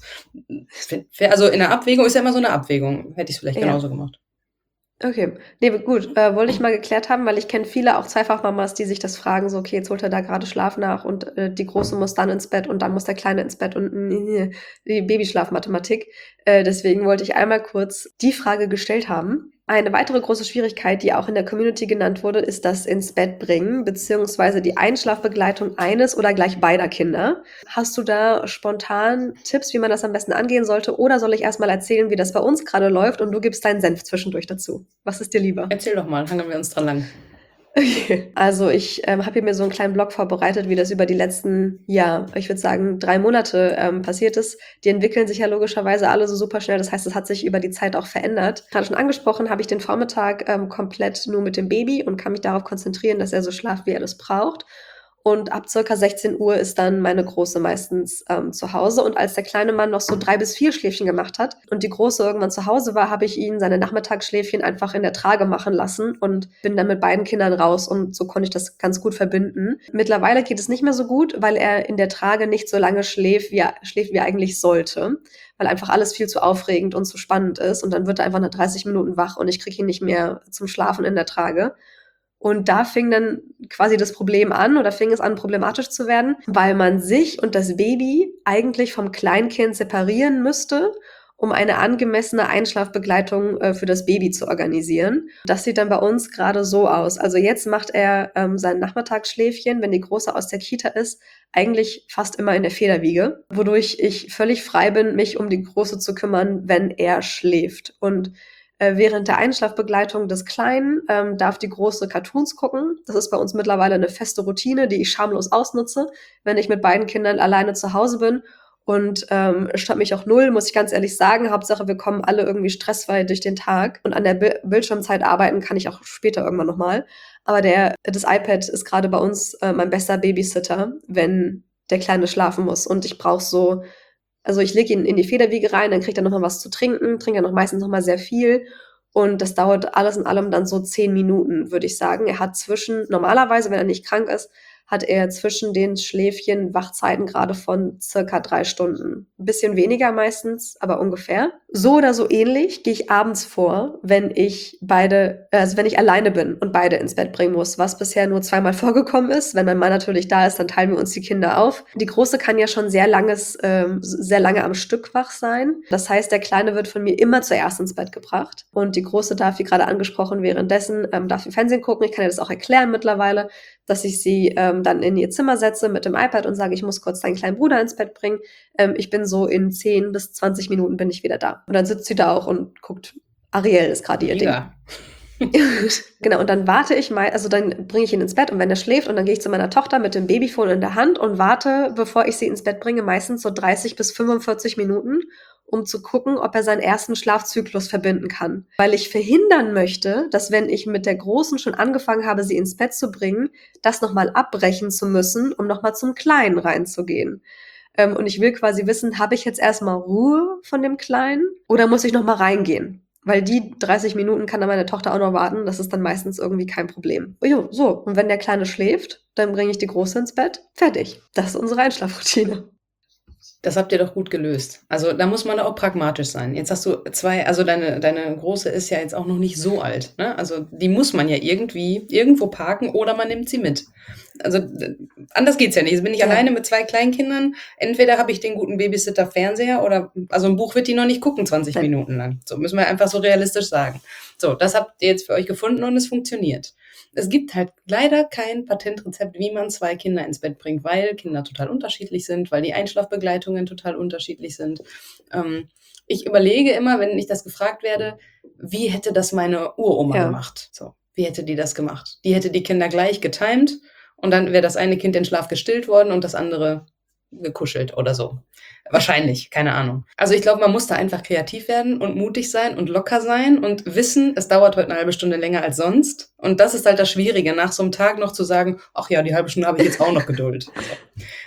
S4: Also in der Abwägung ist ja immer so eine Abwägung. Hätte ich es vielleicht
S1: Ja.
S4: genauso gemacht.
S1: Okay. Nee, gut. Äh, wollte ich mal geklärt haben, weil ich kenne viele auch Zweifachmamas, die sich das fragen, so, okay, jetzt holt er da gerade Schlaf nach und äh, die Große muss dann ins Bett und dann muss der Kleine ins Bett und äh, die Babyschlafmathematik. Äh, deswegen wollte ich einmal kurz die Frage gestellt haben. Eine weitere große Schwierigkeit, die auch in der Community genannt wurde, ist das ins Bett bringen, beziehungsweise die Einschlafbegleitung eines oder gleich beider Kinder. Hast du da spontan Tipps, wie man das am besten angehen sollte? Oder soll ich erstmal erzählen, wie das bei uns gerade läuft und du gibst deinen Senf zwischendurch dazu? Was ist dir lieber?
S4: Erzähl doch mal, hangeln wir uns dran lang.
S1: Okay. Also ich ähm, habe hier mir so einen kleinen Blog vorbereitet, wie das über die letzten, ja, ich würde sagen, drei Monate ähm, passiert ist. Die entwickeln sich ja logischerweise alle so super schnell. Das heißt, es hat sich über die Zeit auch verändert. Gerade schon angesprochen, habe ich den Vormittag ähm, komplett nur mit dem Baby und kann mich darauf konzentrieren, dass er so schlaft, wie er das braucht. Und ab circa sechzehn Uhr ist dann meine Große meistens ähm, zu Hause. Und als der kleine Mann noch so drei bis vier Schläfchen gemacht hat und die Große irgendwann zu Hause war, habe ich ihn seine Nachmittagsschläfchen einfach in der Trage machen lassen und bin dann mit beiden Kindern raus. Und so konnte ich das ganz gut verbinden. Mittlerweile geht es nicht mehr so gut, weil er in der Trage nicht so lange schläft, wie er, schläft, wie er eigentlich sollte. Weil einfach alles viel zu aufregend und zu spannend ist. Und dann wird er einfach nach dreißig Minuten wach und ich kriege ihn nicht mehr zum Schlafen in der Trage. Und da fing dann quasi das Problem an oder fing es an, problematisch zu werden, weil man sich und das Baby eigentlich vom Kleinkind separieren müsste, um eine angemessene Einschlafbegleitung äh, für das Baby zu organisieren. Das sieht dann bei uns gerade so aus. Also jetzt macht er ähm, sein Nachmittagsschläfchen, wenn die Große aus der Kita ist, eigentlich fast immer in der Federwiege, wodurch ich völlig frei bin, mich um die Große zu kümmern, wenn er schläft. Und während der Einschlafbegleitung des Kleinen ähm, darf die Große Cartoons gucken. Das ist bei uns mittlerweile eine feste Routine, die ich schamlos ausnutze, wenn ich mit beiden Kindern alleine zu Hause bin. Und ähm, stört mich auch null, muss ich ganz ehrlich sagen. Hauptsache, wir kommen alle irgendwie stressfrei durch den Tag. Und an der Bi- Bildschirmzeit arbeiten kann ich auch später irgendwann nochmal. Aber der, das iPad ist gerade bei uns äh, mein bester Babysitter, wenn der Kleine schlafen muss. Und ich brauche so... Also ich lege ihn in die Federwiege rein, dann kriegt er nochmal was zu trinken, trinkt er noch meistens nochmal sehr viel. Und das dauert alles in allem dann so zehn Minuten, würde ich sagen. Er hat zwischen, normalerweise, wenn er nicht krank ist, hat er zwischen den Schläfchen Wachzeiten gerade von circa drei Stunden. Ein bisschen weniger meistens, aber ungefähr. So oder so ähnlich gehe ich abends vor, wenn ich beide, also wenn ich alleine bin und beide ins Bett bringen muss, was bisher nur zweimal vorgekommen ist. Wenn mein Mann natürlich da ist, dann teilen wir uns die Kinder auf. Die Große kann ja schon sehr langes, ähm, sehr lange am Stück wach sein. Das heißt, der Kleine wird von mir immer zuerst ins Bett gebracht. Und die Große darf, wie gerade angesprochen, währenddessen ähm, darf ihr Fernsehen gucken. Ich kann ihr das auch erklären mittlerweile, dass ich sie ähm, dann in ihr Zimmer setze mit dem iPad und sage, ich muss kurz deinen kleinen Bruder ins Bett bringen. Ähm, ich bin so in zehn bis zwanzig Minuten bin ich wieder da. Und dann sitzt sie da auch und guckt, Ariel ist gerade ihr
S4: Ja.
S1: Ding. Genau, und dann warte ich mal, also dann bringe ich ihn ins Bett und wenn er schläft und dann gehe ich zu meiner Tochter mit dem Babyphone in der Hand und warte, bevor ich sie ins Bett bringe, meistens so dreißig bis fünfundvierzig Minuten, um zu gucken, ob er seinen ersten Schlafzyklus verbinden kann. Weil ich verhindern möchte, dass wenn ich mit der Großen schon angefangen habe, sie ins Bett zu bringen, das nochmal abbrechen zu müssen, um nochmal zum Kleinen reinzugehen. Ähm, und ich will quasi wissen, habe ich jetzt erstmal Ruhe von dem Kleinen oder muss ich nochmal reingehen? Weil die dreißig Minuten kann dann meine Tochter auch noch warten. Das ist dann meistens irgendwie kein Problem. Jo, so. Und wenn der Kleine schläft, dann bringe ich die Große ins Bett. Fertig. Das ist unsere Einschlafroutine.
S4: Das habt ihr doch gut gelöst. Also da muss man auch pragmatisch sein. Jetzt hast du zwei, also deine, deine Große ist ja jetzt auch noch nicht so alt, ne? Also die muss man ja irgendwie irgendwo parken oder man nimmt sie mit. Also d- anders geht's ja nicht. Jetzt bin ich
S1: Ja.
S4: alleine mit zwei Kleinkindern. Entweder habe ich den guten Babysitter Fernseher oder, also ein Buch wird die noch nicht gucken, zwanzig
S1: Nein.
S4: Minuten lang. So müssen wir einfach so realistisch sagen. So, das habt ihr jetzt für euch gefunden und es funktioniert. Es gibt halt leider kein Patentrezept, wie man zwei Kinder ins Bett bringt, weil Kinder total unterschiedlich sind, weil die Einschlafbegleitungen total unterschiedlich sind. Ähm, ich überlege immer, wenn ich das gefragt werde, wie hätte das meine Uroma
S1: Ja.
S4: gemacht? So, wie hätte die das gemacht? Die hätte die Kinder gleich getimt und dann wäre das eine Kind in Schlaf gestillt worden und das andere gekuschelt oder so. Wahrscheinlich, keine Ahnung. Also ich glaube, man muss da einfach kreativ werden und mutig sein und locker sein und wissen, es dauert heute eine halbe Stunde länger als sonst. Und das ist halt das Schwierige, nach so einem Tag noch zu sagen, ach ja, die halbe Stunde habe ich jetzt auch noch Geduld. So.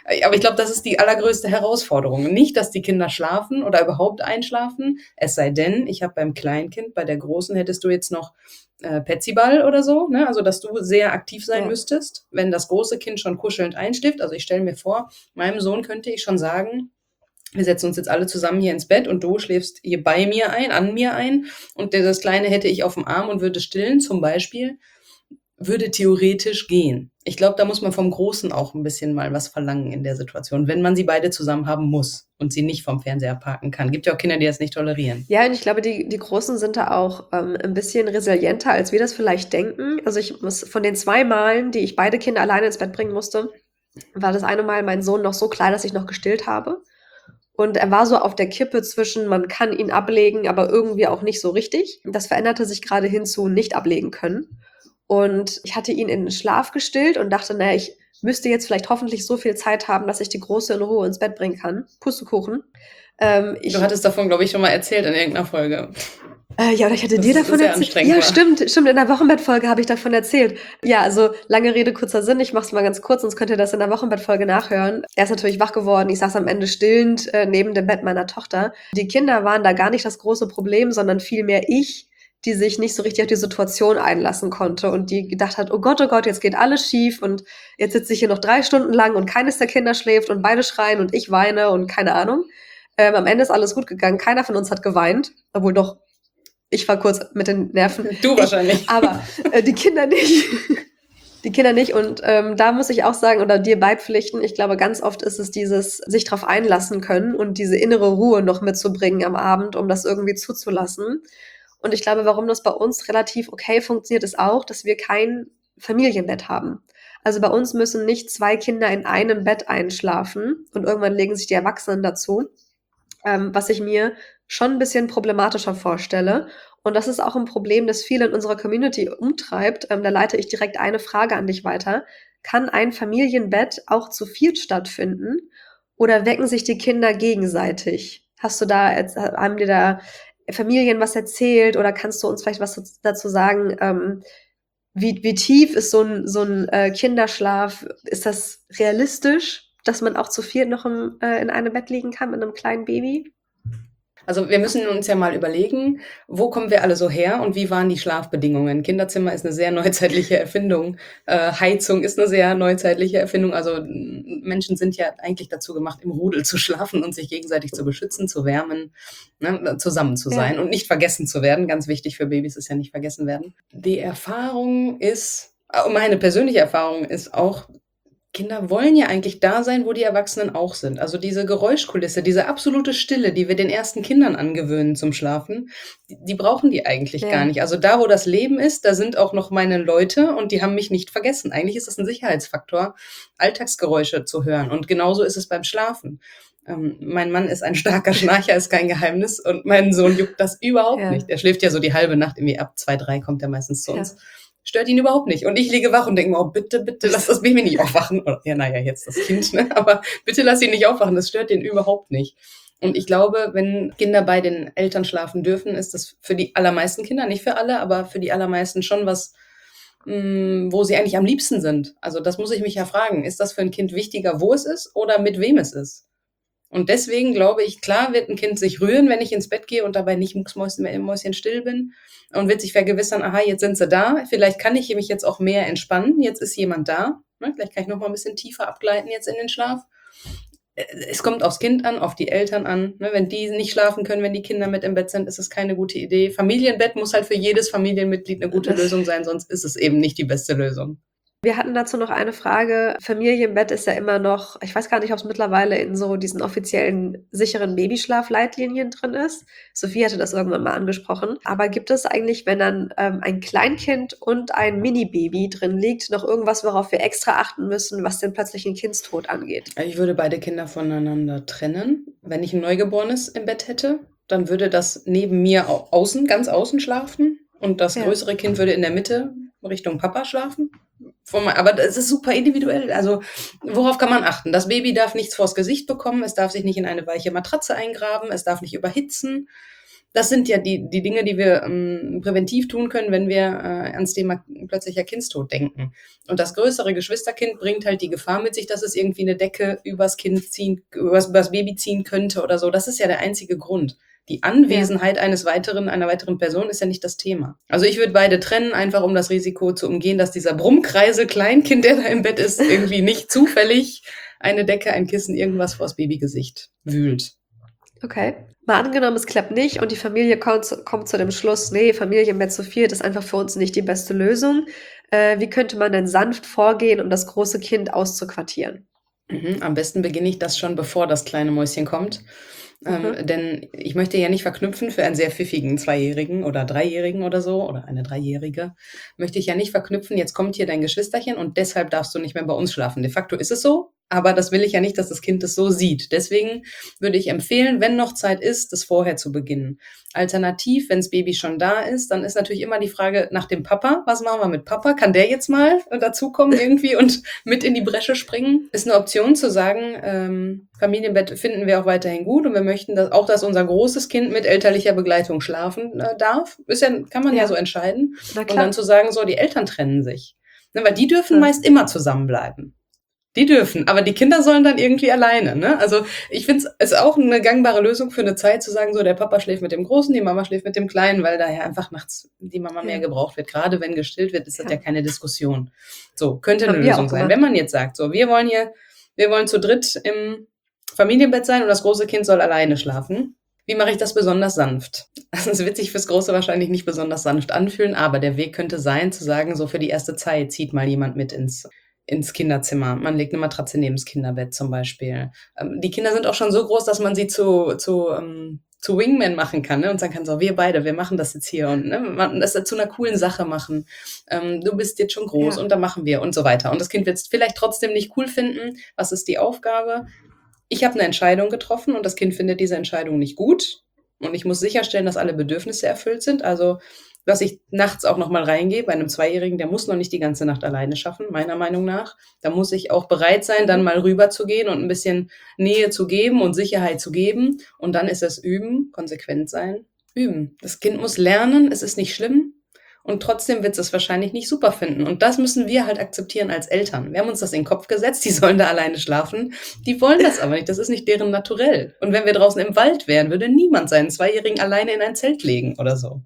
S4: Aber ich glaube, das ist die allergrößte Herausforderung. Nicht, dass die Kinder schlafen oder überhaupt einschlafen. Es sei denn, ich habe beim Kleinkind, bei der Großen hättest du jetzt noch äh, Petsyball oder so, ne? Also dass du sehr aktiv sein
S1: Ja.
S4: müsstest, wenn das große Kind schon kuschelnd einschläft. Also ich stelle mir vor, meinem Sohn könnte ich schon sagen, wir setzen uns jetzt alle zusammen hier ins Bett und du schläfst hier bei mir ein, an mir ein und das Kleine hätte ich auf dem Arm und würde stillen zum Beispiel, würde theoretisch gehen. Ich glaube, da muss man vom Großen auch ein bisschen mal was verlangen in der Situation, wenn man sie beide zusammen haben muss und sie nicht vom Fernseher parken kann. Gibt ja auch Kinder, die das nicht tolerieren.
S1: Ja, und ich glaube, die, die Großen sind da auch ähm, ein bisschen resilienter, als wir das vielleicht denken. Also ich muss von den zwei Malen, die ich beide Kinder alleine ins Bett bringen musste, war das eine Mal mein Sohn noch so klein, dass ich noch gestillt habe. Und er war so auf der Kippe zwischen, man kann ihn ablegen, aber irgendwie auch nicht so richtig. Das veränderte sich gerade hin zu nicht ablegen können. Und ich hatte ihn in den Schlaf gestillt und dachte, naja, ich müsste jetzt vielleicht hoffentlich so viel Zeit haben, dass ich die Große in Ruhe ins Bett bringen kann. Pustekuchen. Ähm, ich,
S4: Du hattest davon, glaube ich, schon mal erzählt in irgendeiner Folge.
S1: Äh, ja, oder ich hatte
S4: Das
S1: dir
S4: ist
S1: davon
S4: sehr
S1: erzählt.
S4: anstrengend
S1: Ja,
S4: war.
S1: stimmt, stimmt. In der Wochenbettfolge habe ich davon erzählt. Ja, also lange Rede, kurzer Sinn. Ich mache es mal ganz kurz, sonst könnt ihr das in der Wochenbettfolge nachhören. Er ist natürlich wach geworden. Ich saß am Ende stillend äh, neben dem Bett meiner Tochter. Die Kinder waren da gar nicht das große Problem, sondern vielmehr ich, die sich nicht so richtig auf die Situation einlassen konnte und die gedacht hat, oh Gott, oh Gott, jetzt geht alles schief und jetzt sitze ich hier noch drei Stunden lang und keines der Kinder schläft und beide schreien und ich weine und keine Ahnung. Ähm, am Ende ist alles gut gegangen. Keiner von uns hat geweint, obwohl doch, ich war kurz mit den Nerven.
S4: Du wahrscheinlich.
S1: Ich, aber äh, die Kinder nicht. Die Kinder nicht. Und ähm, da muss ich auch sagen, oder dir beipflichten, ich glaube, ganz oft ist es dieses sich drauf einlassen können und diese innere Ruhe noch mitzubringen am Abend, um das irgendwie zuzulassen. Und ich glaube, warum das bei uns relativ okay funktioniert, ist auch, dass wir kein Familienbett haben. Also bei uns müssen nicht zwei Kinder in einem Bett einschlafen und irgendwann legen sich die Erwachsenen dazu, ähm, was ich mir schon ein bisschen problematischer vorstelle. Und das ist auch ein Problem, das viele in unserer Community umtreibt. Ähm, da leite ich direkt eine Frage an dich weiter. Kann ein Familienbett auch zu viel stattfinden oder wecken sich die Kinder gegenseitig? Hast du da, haben dir da Familien was erzählt oder kannst du uns vielleicht was dazu sagen? Ähm, wie, wie tief ist so ein, so ein äh, Kinderschlaf? Ist das realistisch, dass man auch zu viert noch im, äh, in einem Bett liegen kann mit einem kleinen Baby?
S4: Also wir müssen uns ja mal überlegen, wo kommen wir alle so her und wie waren die Schlafbedingungen? Kinderzimmer ist eine sehr neuzeitliche Erfindung. Äh, Heizung ist eine sehr neuzeitliche Erfindung. Also Menschen sind ja eigentlich dazu gemacht, im Rudel zu schlafen und sich gegenseitig zu beschützen, zu wärmen, ne, zusammen zu sein
S1: Ja.
S4: und nicht vergessen zu werden. Ganz wichtig für Babys ist ja nicht vergessen werden. Die Erfahrung ist, meine persönliche Erfahrung ist auch, Kinder wollen ja eigentlich da sein, wo die Erwachsenen auch sind. Also diese Geräuschkulisse, diese absolute Stille, die wir den ersten Kindern angewöhnen zum Schlafen, die, die brauchen die eigentlich
S1: Ja.
S4: gar nicht. Also da, wo das Leben ist, da sind auch noch meine Leute und die haben mich nicht vergessen. Eigentlich ist das ein Sicherheitsfaktor, Alltagsgeräusche zu hören. Und genauso ist es beim Schlafen. Ähm, mein Mann ist ein starker Schnarcher, ist kein Geheimnis. Und meinen Sohn juckt das überhaupt
S1: Ja.
S4: nicht. Er schläft ja so die halbe Nacht, irgendwie ab zwei, drei kommt er meistens zu uns.
S1: Ja.
S4: Stört ihn überhaupt nicht. Und ich liege wach und denke mir, oh, bitte, bitte, lass das Baby nicht aufwachen. Oder, ja, naja, jetzt das Kind, ne? Aber bitte lass ihn nicht aufwachen, das stört ihn überhaupt nicht. Und ich glaube, wenn Kinder bei den Eltern schlafen dürfen, ist das für die allermeisten Kinder, nicht für alle, aber für die allermeisten schon was, mh, wo sie eigentlich am liebsten sind. Also das muss ich mich ja fragen. Ist das für ein Kind wichtiger, wo es ist oder mit wem es ist? Und deswegen glaube ich, klar wird ein Kind sich rühren, wenn ich ins Bett gehe und dabei nicht mucksmäuschen Mäuschen still bin und wird sich vergewissern, aha, jetzt sind sie da, vielleicht kann ich mich jetzt auch mehr entspannen, jetzt ist jemand da, ne? Vielleicht kann ich noch mal ein bisschen tiefer abgleiten jetzt in den Schlaf. Es kommt aufs Kind an, auf die Eltern an, ne? Wenn die nicht schlafen können, wenn die Kinder mit im Bett sind, ist es keine gute Idee. Familienbett muss halt für jedes Familienmitglied eine gute Lösung sein, sonst ist es eben nicht die beste Lösung.
S1: Wir hatten dazu noch eine Frage. Familienbett ist ja immer noch, ich weiß gar nicht, ob es mittlerweile in so diesen offiziellen sicheren Babyschlaf-Leitlinien drin ist. Sophie hatte das irgendwann mal angesprochen. Aber gibt es eigentlich, wenn dann ähm, ein Kleinkind und ein Mini-Baby drin liegt, noch irgendwas, worauf wir extra achten müssen, was den plötzlichen Kindstod angeht?
S4: Ich würde beide Kinder voneinander trennen. Wenn ich ein Neugeborenes im Bett hätte, dann würde das neben mir au- außen, ganz außen schlafen. Und das
S1: Ja.
S4: größere Kind würde in der Mitte Richtung Papa schlafen. Von mein- Aber das ist super individuell. Also worauf kann man achten? Das Baby darf nichts vors Gesicht bekommen, es darf sich nicht in eine weiche Matratze eingraben, es darf nicht überhitzen. Das sind ja die, die Dinge, die wir ähm, präventiv tun können, wenn wir äh, ans Thema plötzlicher Kindstod denken. Und das größere Geschwisterkind bringt halt die Gefahr mit sich, dass es irgendwie eine Decke übers Kind ziehen, übers, übers Baby ziehen könnte oder so. Das ist ja der einzige Grund. Die Anwesenheit ja. eines weiteren, einer weiteren Person ist ja nicht das Thema. Also ich würde beide trennen, einfach um das Risiko zu umgehen, dass dieser Brummkreisel Kleinkind, der da im Bett ist, irgendwie nicht zufällig eine Decke, ein Kissen, irgendwas vors Babygesicht wühlt.
S1: Okay. Mal angenommen, es klappt nicht und die Familie kommt zu, kommt zu dem Schluss, nee, Familienbett zu viert ist einfach für uns nicht die beste Lösung. Äh, wie könnte man denn sanft vorgehen, um das große Kind auszuquartieren?
S4: Mhm, am besten beginne ich das schon, bevor das kleine Mäuschen kommt. Mhm. Ähm, denn ich möchte ja nicht verknüpfen für einen sehr pfiffigen Zweijährigen oder Dreijährigen oder so, oder eine Dreijährige, möchte ich ja nicht verknüpfen, jetzt kommt hier dein Geschwisterchen und deshalb darfst du nicht mehr bei uns schlafen. De facto ist es so, aber das will ich ja nicht, dass das Kind es so sieht. Deswegen würde ich empfehlen, wenn noch Zeit ist, das vorher zu beginnen. Alternativ, wenn das Baby schon da ist, dann ist natürlich immer die Frage nach dem Papa. Was machen wir mit Papa? Kann der jetzt mal dazukommen irgendwie und mit in die Bresche springen? Ist eine Option zu sagen, ähm, Familienbett finden wir auch weiterhin gut und wir möchten dass auch, dass unser großes Kind mit elterlicher Begleitung schlafen äh, darf. Ist ja, kann man ja, ja so entscheiden. Und dann zu sagen, so, die Eltern trennen sich. Ne, weil die dürfen ja. meist immer zusammenbleiben. Die dürfen, aber die Kinder sollen dann irgendwie alleine, ne? Also ich finde es ist auch eine gangbare Lösung für eine Zeit zu sagen, so der Papa schläft mit dem Großen, die Mama schläft mit dem Kleinen, weil daher einfach nachts die Mama ja. mehr gebraucht wird. Gerade wenn gestillt wird, ist das ja, ja keine Diskussion. So, könnte eine Lösung sein. Wenn man jetzt sagt, so wir wollen hier, wir wollen zu dritt im Familienbett sein und das große Kind soll alleine schlafen. Wie mache ich das besonders sanft? Also es wird sich fürs Große wahrscheinlich nicht besonders sanft anfühlen, aber der Weg könnte sein, zu sagen, so für die erste Zeit zieht mal jemand mit ins ins Kinderzimmer. Man legt eine Matratze neben das Kinderbett zum Beispiel. Ähm, die Kinder sind auch schon so groß, dass man sie zu, zu, ähm, zu Wingman machen kann, ne? Und sagen kann, so, wir beide, wir machen das jetzt hier und ne? Man das zu einer coolen Sache machen. Ähm, du bist jetzt schon groß ja. und da machen wir und so weiter. Und das Kind wird es vielleicht trotzdem nicht cool finden. Was ist die Aufgabe? Ich habe eine Entscheidung getroffen und das Kind findet diese Entscheidung nicht gut. Und ich muss sicherstellen, dass alle Bedürfnisse erfüllt sind. Also dass ich nachts auch nochmal reingehe bei einem Zweijährigen, der muss noch nicht die ganze Nacht alleine schaffen, meiner Meinung nach. Da muss ich auch bereit sein, dann mal rüber zu gehen und ein bisschen Nähe zu geben und Sicherheit zu geben. Und dann ist es üben, konsequent sein, üben. Das Kind muss lernen, es ist nicht schlimm. Und trotzdem wird es wahrscheinlich nicht super finden. Und das müssen wir halt akzeptieren als Eltern. Wir haben uns das in den Kopf gesetzt, die sollen da alleine schlafen. Die wollen das aber nicht, das ist nicht deren Naturell. Und wenn wir draußen im Wald wären, würde niemand seinen Zweijährigen alleine in ein Zelt legen oder so.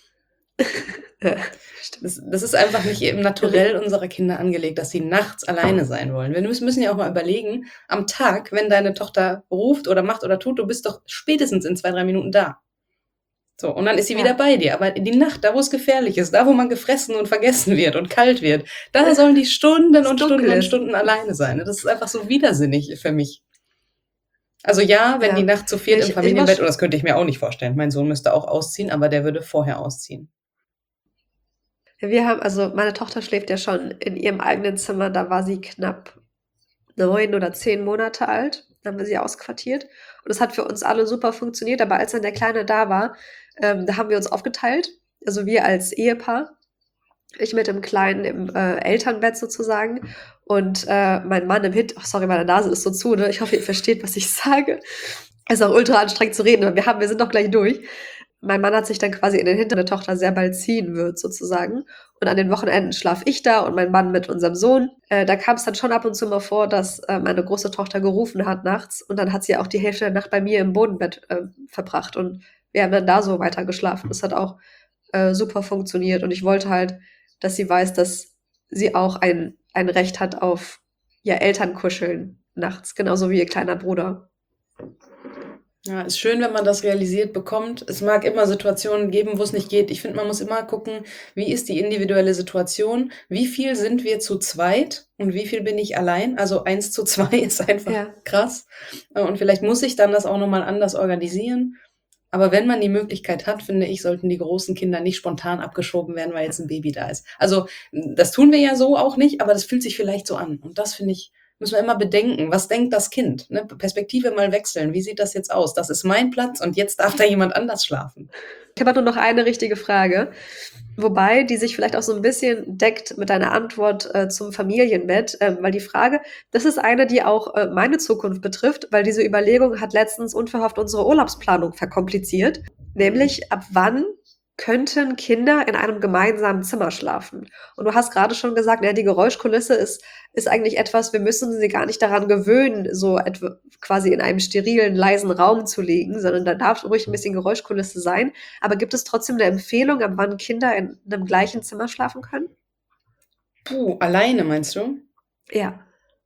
S4: Ja, das, das ist einfach nicht im Naturell unserer Kinder angelegt, dass sie nachts alleine sein wollen. Wir müssen ja auch mal überlegen, am Tag, wenn deine Tochter ruft oder macht oder tut, du bist doch spätestens in zwei, drei Minuten da. So, und dann ist sie ja. wieder bei dir. Aber die Nacht, da wo es gefährlich ist, da wo man gefressen und vergessen wird und kalt wird, da sollen die Stunden und Stunden und Stunden alleine sein. Das ist einfach so widersinnig für mich. Also ja, wenn ja. die Nacht zu viert ich, im Familienbett, und das könnte ich mir auch nicht vorstellen. Mein Sohn müsste auch ausziehen, aber der würde vorher ausziehen.
S1: Wir haben, also meine Tochter schläft ja schon in ihrem eigenen Zimmer, da war sie knapp neun oder zehn Monate alt, da haben wir sie ausquartiert und es hat für uns alle super funktioniert, aber als dann der Kleine da war, ähm, da haben wir uns aufgeteilt, also wir als Ehepaar, ich mit dem Kleinen im äh, Elternbett sozusagen und äh, mein Mann im Hit, oh, sorry, meine Nase ist so zu, ne? Ich hoffe, ihr versteht, was ich sage. Es ist auch ultra anstrengend zu reden, aber wir, haben, wir sind doch gleich durch. Mein Mann hat sich dann quasi in den Hintern der Tochter sehr bald ziehen wird, sozusagen. Und an den Wochenenden schlaf ich da und mein Mann mit unserem Sohn. Äh, da kam es dann schon ab und zu mal vor, dass äh, meine große Tochter gerufen hat nachts. Und dann hat sie auch die Hälfte der Nacht bei mir im Bodenbett äh, verbracht. Und wir haben dann da so weiter geschlafen. Das hat auch äh, super funktioniert. Und ich wollte halt, dass sie weiß, dass sie auch ein, ein Recht hat auf ja, Elternkuscheln nachts. Genauso wie ihr kleiner Bruder.
S4: Ja, ist schön, wenn man das realisiert bekommt. Es mag immer Situationen geben, wo es nicht geht. Ich finde, man muss immer gucken, wie ist die individuelle Situation? Wie viel sind wir zu zweit und wie viel bin ich allein? Also eins zu zwei ist einfach ja. krass. Und vielleicht muss ich dann das auch nochmal anders organisieren. Aber wenn man die Möglichkeit hat, finde ich, sollten die großen Kinder nicht spontan abgeschoben werden, weil jetzt ein Baby da ist. Also das tun wir ja so auch nicht, aber das fühlt sich vielleicht so an. Und das finde ich müssen wir immer bedenken, was denkt das Kind? Ne? Perspektive mal wechseln. Wie sieht das jetzt aus? Das ist mein Platz und jetzt darf da jemand anders schlafen.
S1: Ich habe nur noch eine richtige Frage, wobei die sich vielleicht auch so ein bisschen deckt mit deiner Antwort äh, zum Familienbett, ähm, weil die Frage, das ist eine, die auch äh, meine Zukunft betrifft, weil diese Überlegung hat letztens unverhofft unsere Urlaubsplanung verkompliziert, nämlich ab wann könnten Kinder in einem gemeinsamen Zimmer schlafen? Und du hast gerade schon gesagt, ja, die Geräuschkulisse ist, ist eigentlich etwas, wir müssen sie gar nicht daran gewöhnen, so etwa quasi in einem sterilen, leisen Raum zu liegen, sondern da darf ruhig ein bisschen Geräuschkulisse sein. Aber gibt es trotzdem eine Empfehlung, ab wann Kinder in einem gleichen Zimmer schlafen können?
S4: Puh, alleine meinst du?
S1: Ja.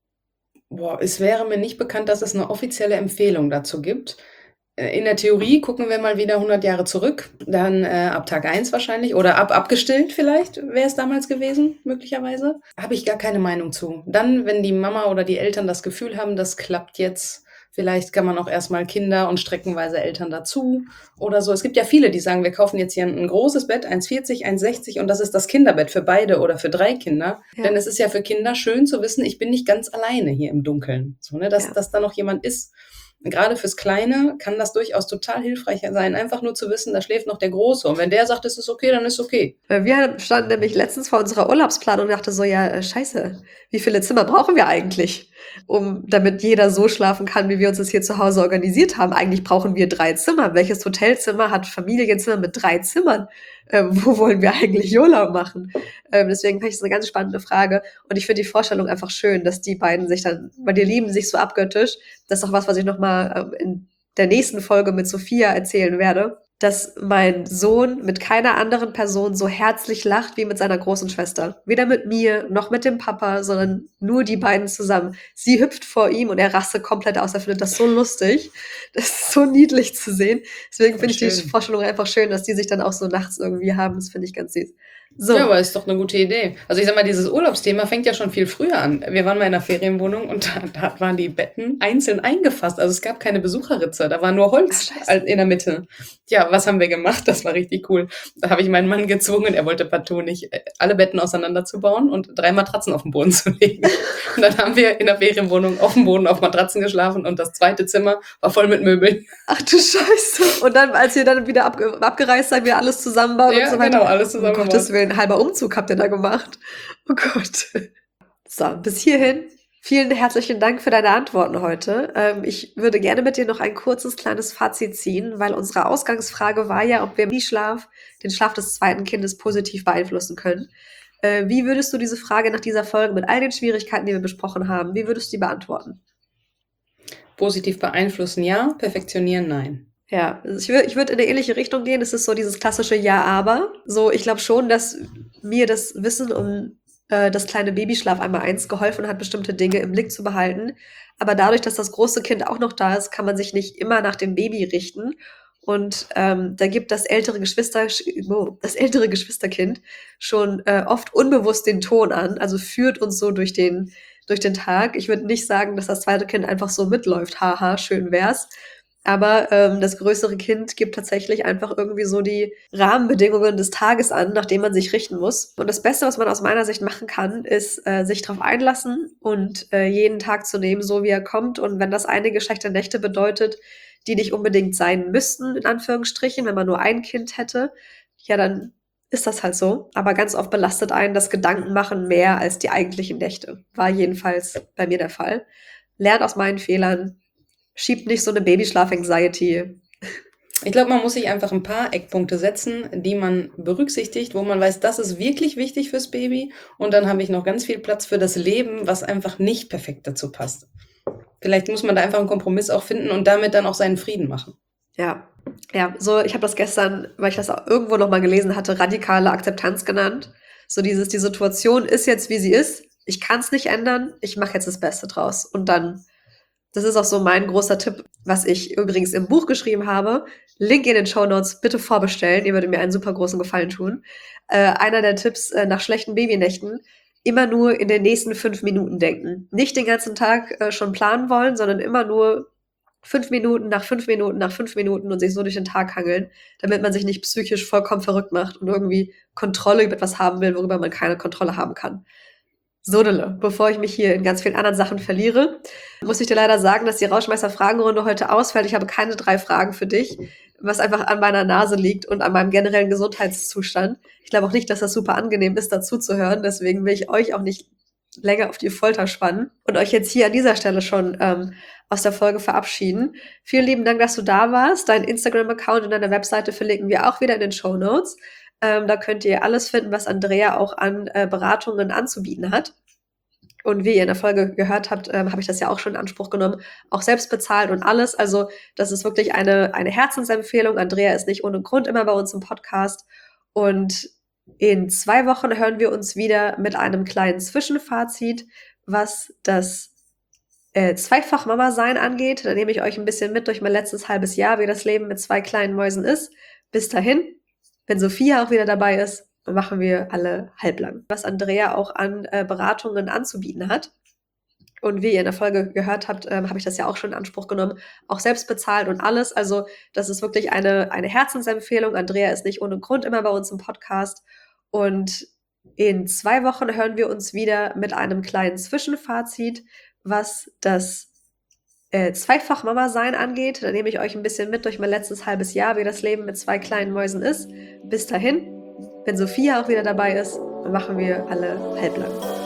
S4: Boah, es wäre mir nicht bekannt, dass es eine offizielle Empfehlung dazu gibt. Äh, In der Theorie gucken wir mal wieder hundert Jahre zurück, dann äh, ab Tag eins wahrscheinlich oder ab abgestillt vielleicht wäre es damals gewesen, möglicherweise. Habe ich gar keine Meinung zu. Dann, wenn die Mama oder die Eltern das Gefühl haben, das klappt jetzt, vielleicht kann man auch erstmal Kinder und streckenweise Eltern dazu oder so. Es gibt ja viele, die sagen, wir kaufen jetzt hier ein, ein großes Bett, eins vierzig, eins sechzig und das ist das Kinderbett für beide oder für drei Kinder.
S1: Ja.
S4: Denn es ist ja für Kinder schön zu wissen, ich bin nicht ganz alleine hier im Dunkeln. So, ne, dass,
S1: Ja.
S4: dass da noch jemand ist. Gerade fürs Kleine kann das durchaus total hilfreich sein, einfach nur zu wissen, da schläft noch der Große. Und wenn der sagt, es ist okay, dann ist okay.
S1: Äh, Wir standen nämlich letztens vor unserer Urlaubsplanung und dachte so, ja, äh, scheiße, wie viele Zimmer brauchen wir eigentlich, um damit jeder so schlafen kann, wie wir uns das hier zu Hause organisiert haben? Eigentlich brauchen wir drei Zimmer. Welches Hotelzimmer hat Familienzimmer mit drei Zimmern? Ähm, wo wollen wir eigentlich Urlaub machen? Ähm, deswegen finde ich es eine ganz spannende Frage. Und ich finde die Vorstellung einfach schön, dass die beiden sich dann, weil die lieben sich so abgöttisch. Das ist auch was, was ich nochmal äh, in der nächsten Folge mit Sophia erzählen werde, dass mein Sohn mit keiner anderen Person so herzlich lacht wie mit seiner großen Schwester. Weder mit mir noch mit dem Papa, sondern nur die beiden zusammen. Sie hüpft vor ihm und er rastet komplett aus. Er findet das so lustig. Das ist so niedlich zu sehen. Deswegen finde ich die
S4: schön.
S1: Vorstellung einfach schön, dass die sich dann auch so nachts irgendwie haben. Das finde ich ganz süß. So.
S4: Ja, aber ist doch eine gute Idee. Also ich sag mal, dieses Urlaubsthema fängt ja schon viel früher an. Wir waren mal in einer Ferienwohnung und da, da waren die Betten einzeln eingefasst. Also es gab keine Besucherritze, da war nur Holz
S1: Ach, scheiße.
S4: in der Mitte. Ja, was haben wir gemacht? Das war richtig cool. Da habe ich meinen Mann gezwungen, er wollte partout nicht, alle Betten auseinanderzubauen und drei Matratzen auf den Boden zu legen. Und dann haben wir in der Ferienwohnung auf dem Boden auf Matratzen geschlafen und das zweite Zimmer war voll mit Möbeln.
S1: Ach du Scheiße. Und dann, als ihr dann wieder abge abgereist seid, wir alles zusammenbauen
S4: Ja,
S1: und so weiter.
S4: genau, alles
S1: Um
S4: zusammengebaut.
S1: Gottes Willen, ein halber Umzug habt ihr da gemacht. Oh Gott. So, bis hierhin. Vielen herzlichen Dank für deine Antworten heute. Ähm, ich würde gerne mit dir noch ein kurzes kleines Fazit ziehen, weil unsere Ausgangsfrage war ja, ob wir den Schlaf, den Schlaf des zweiten Kindes positiv beeinflussen können. Äh, wie würdest du diese Frage nach dieser Folge mit all den Schwierigkeiten, die wir besprochen haben, wie würdest du die beantworten?
S4: Positiv beeinflussen, ja. Perfektionieren, nein.
S1: Ja, also ich würde ich würd in eine ähnliche Richtung gehen. Es ist so dieses klassische Ja, aber. So, ich glaube schon, dass mir das Wissen um äh, das kleine Babyschlaf einmal eins geholfen hat, bestimmte Dinge im Blick zu behalten. Aber dadurch, dass das große Kind auch noch da ist, kann man sich nicht immer nach dem Baby richten. Und ähm, da gibt das ältere Geschwister, oh, das ältere Geschwisterkind schon äh, oft unbewusst den Ton an, also führt uns so durch den, durch den Tag. Ich würde nicht sagen, dass das zweite Kind einfach so mitläuft. Haha, schön wär's. Aber ähm, das größere Kind gibt tatsächlich einfach irgendwie so die Rahmenbedingungen des Tages an, nach denen man sich richten muss. Und das Beste, was man aus meiner Sicht machen kann, ist äh, sich darauf einlassen und äh, jeden Tag zu nehmen, so wie er kommt. Und wenn das einige schlechte Nächte bedeutet, die nicht unbedingt sein müssten, in Anführungsstrichen, wenn man nur ein Kind hätte, ja, dann ist das halt so. Aber ganz oft belastet einen das Gedankenmachen mehr als die eigentlichen Nächte. War jedenfalls bei mir der Fall. Lernt aus meinen Fehlern. Schiebt nicht so eine Babyschlaf-Anxiety.
S4: Ich glaube, man muss sich einfach ein paar Eckpunkte setzen, die man berücksichtigt, wo man weiß, das ist wirklich wichtig fürs Baby. Und dann habe ich noch ganz viel Platz für das Leben, was einfach nicht perfekt dazu passt. Vielleicht muss man da einfach einen Kompromiss auch finden und damit dann auch seinen Frieden machen.
S1: Ja, ja, so, ich habe das gestern, weil ich das auch irgendwo noch mal gelesen hatte, radikale Akzeptanz genannt. So dieses, die Situation ist jetzt, wie sie ist. Ich kann es nicht ändern. Ich mache jetzt das Beste draus. Und dann, das ist auch so mein großer Tipp, was ich übrigens im Buch geschrieben habe. Link in den Shownotes, bitte vorbestellen. Ihr würdet mir einen super großen Gefallen tun. Äh, einer der Tipps äh, nach schlechten Babynächten: immer nur in den nächsten fünf Minuten denken. Nicht den ganzen Tag äh, schon planen wollen, sondern immer nur fünf Minuten nach fünf Minuten nach fünf Minuten und sich so durch den Tag hangeln, damit man sich nicht psychisch vollkommen verrückt macht und irgendwie Kontrolle über etwas haben will, worüber man keine Kontrolle haben kann. Sodele, bevor ich mich hier in ganz vielen anderen Sachen verliere, muss ich dir leider sagen, dass die Rauschmeißer-Fragenrunde heute ausfällt. Ich habe keine drei Fragen für dich, was einfach an meiner Nase liegt und an meinem generellen Gesundheitszustand. Ich glaube auch nicht, dass das super angenehm ist, dazu zu hören. Deswegen will ich euch auch nicht länger auf die Folter spannen und euch jetzt hier an dieser Stelle schon ähm, aus der Folge verabschieden. Vielen lieben Dank, dass du da warst. Dein Instagram-Account und deine Webseite verlinken wir auch wieder in den Shownotes. Ähm, da könnt ihr alles finden, was Andrea auch an äh, Beratungen anzubieten hat. Und wie ihr in der Folge gehört habt, ähm, habe ich das ja auch schon in Anspruch genommen, auch selbst bezahlt und alles. Also das ist wirklich eine, eine Herzensempfehlung. Andrea ist nicht ohne Grund immer bei uns im Podcast. Und in zwei Wochen hören wir uns wieder mit einem kleinen Zwischenfazit, was das äh, Zweifach-Mama-Sein angeht. Da nehme ich euch ein bisschen mit durch mein letztes halbes Jahr, wie das Leben mit zwei kleinen Mäusen ist. Bis dahin, wenn Sophia auch wieder dabei ist, machen wir alle halblang. Was Andrea auch an äh, Beratungen anzubieten hat. Und wie ihr in der Folge gehört habt, ähm, habe ich das ja auch schon in Anspruch genommen, auch selbst bezahlt und alles. Also das ist wirklich eine, eine Herzensempfehlung. Andrea ist nicht ohne Grund immer bei uns im Podcast. Und in zwei Wochen hören wir uns wieder mit einem kleinen Zwischenfazit, was das äh, Zweifach-Mama-Sein angeht. Da nehme ich euch ein bisschen mit durch mein letztes halbes Jahr, wie das Leben mit zwei kleinen Mäusen ist. Bis dahin, wenn Sophia auch wieder dabei ist, machen wir alle halblang.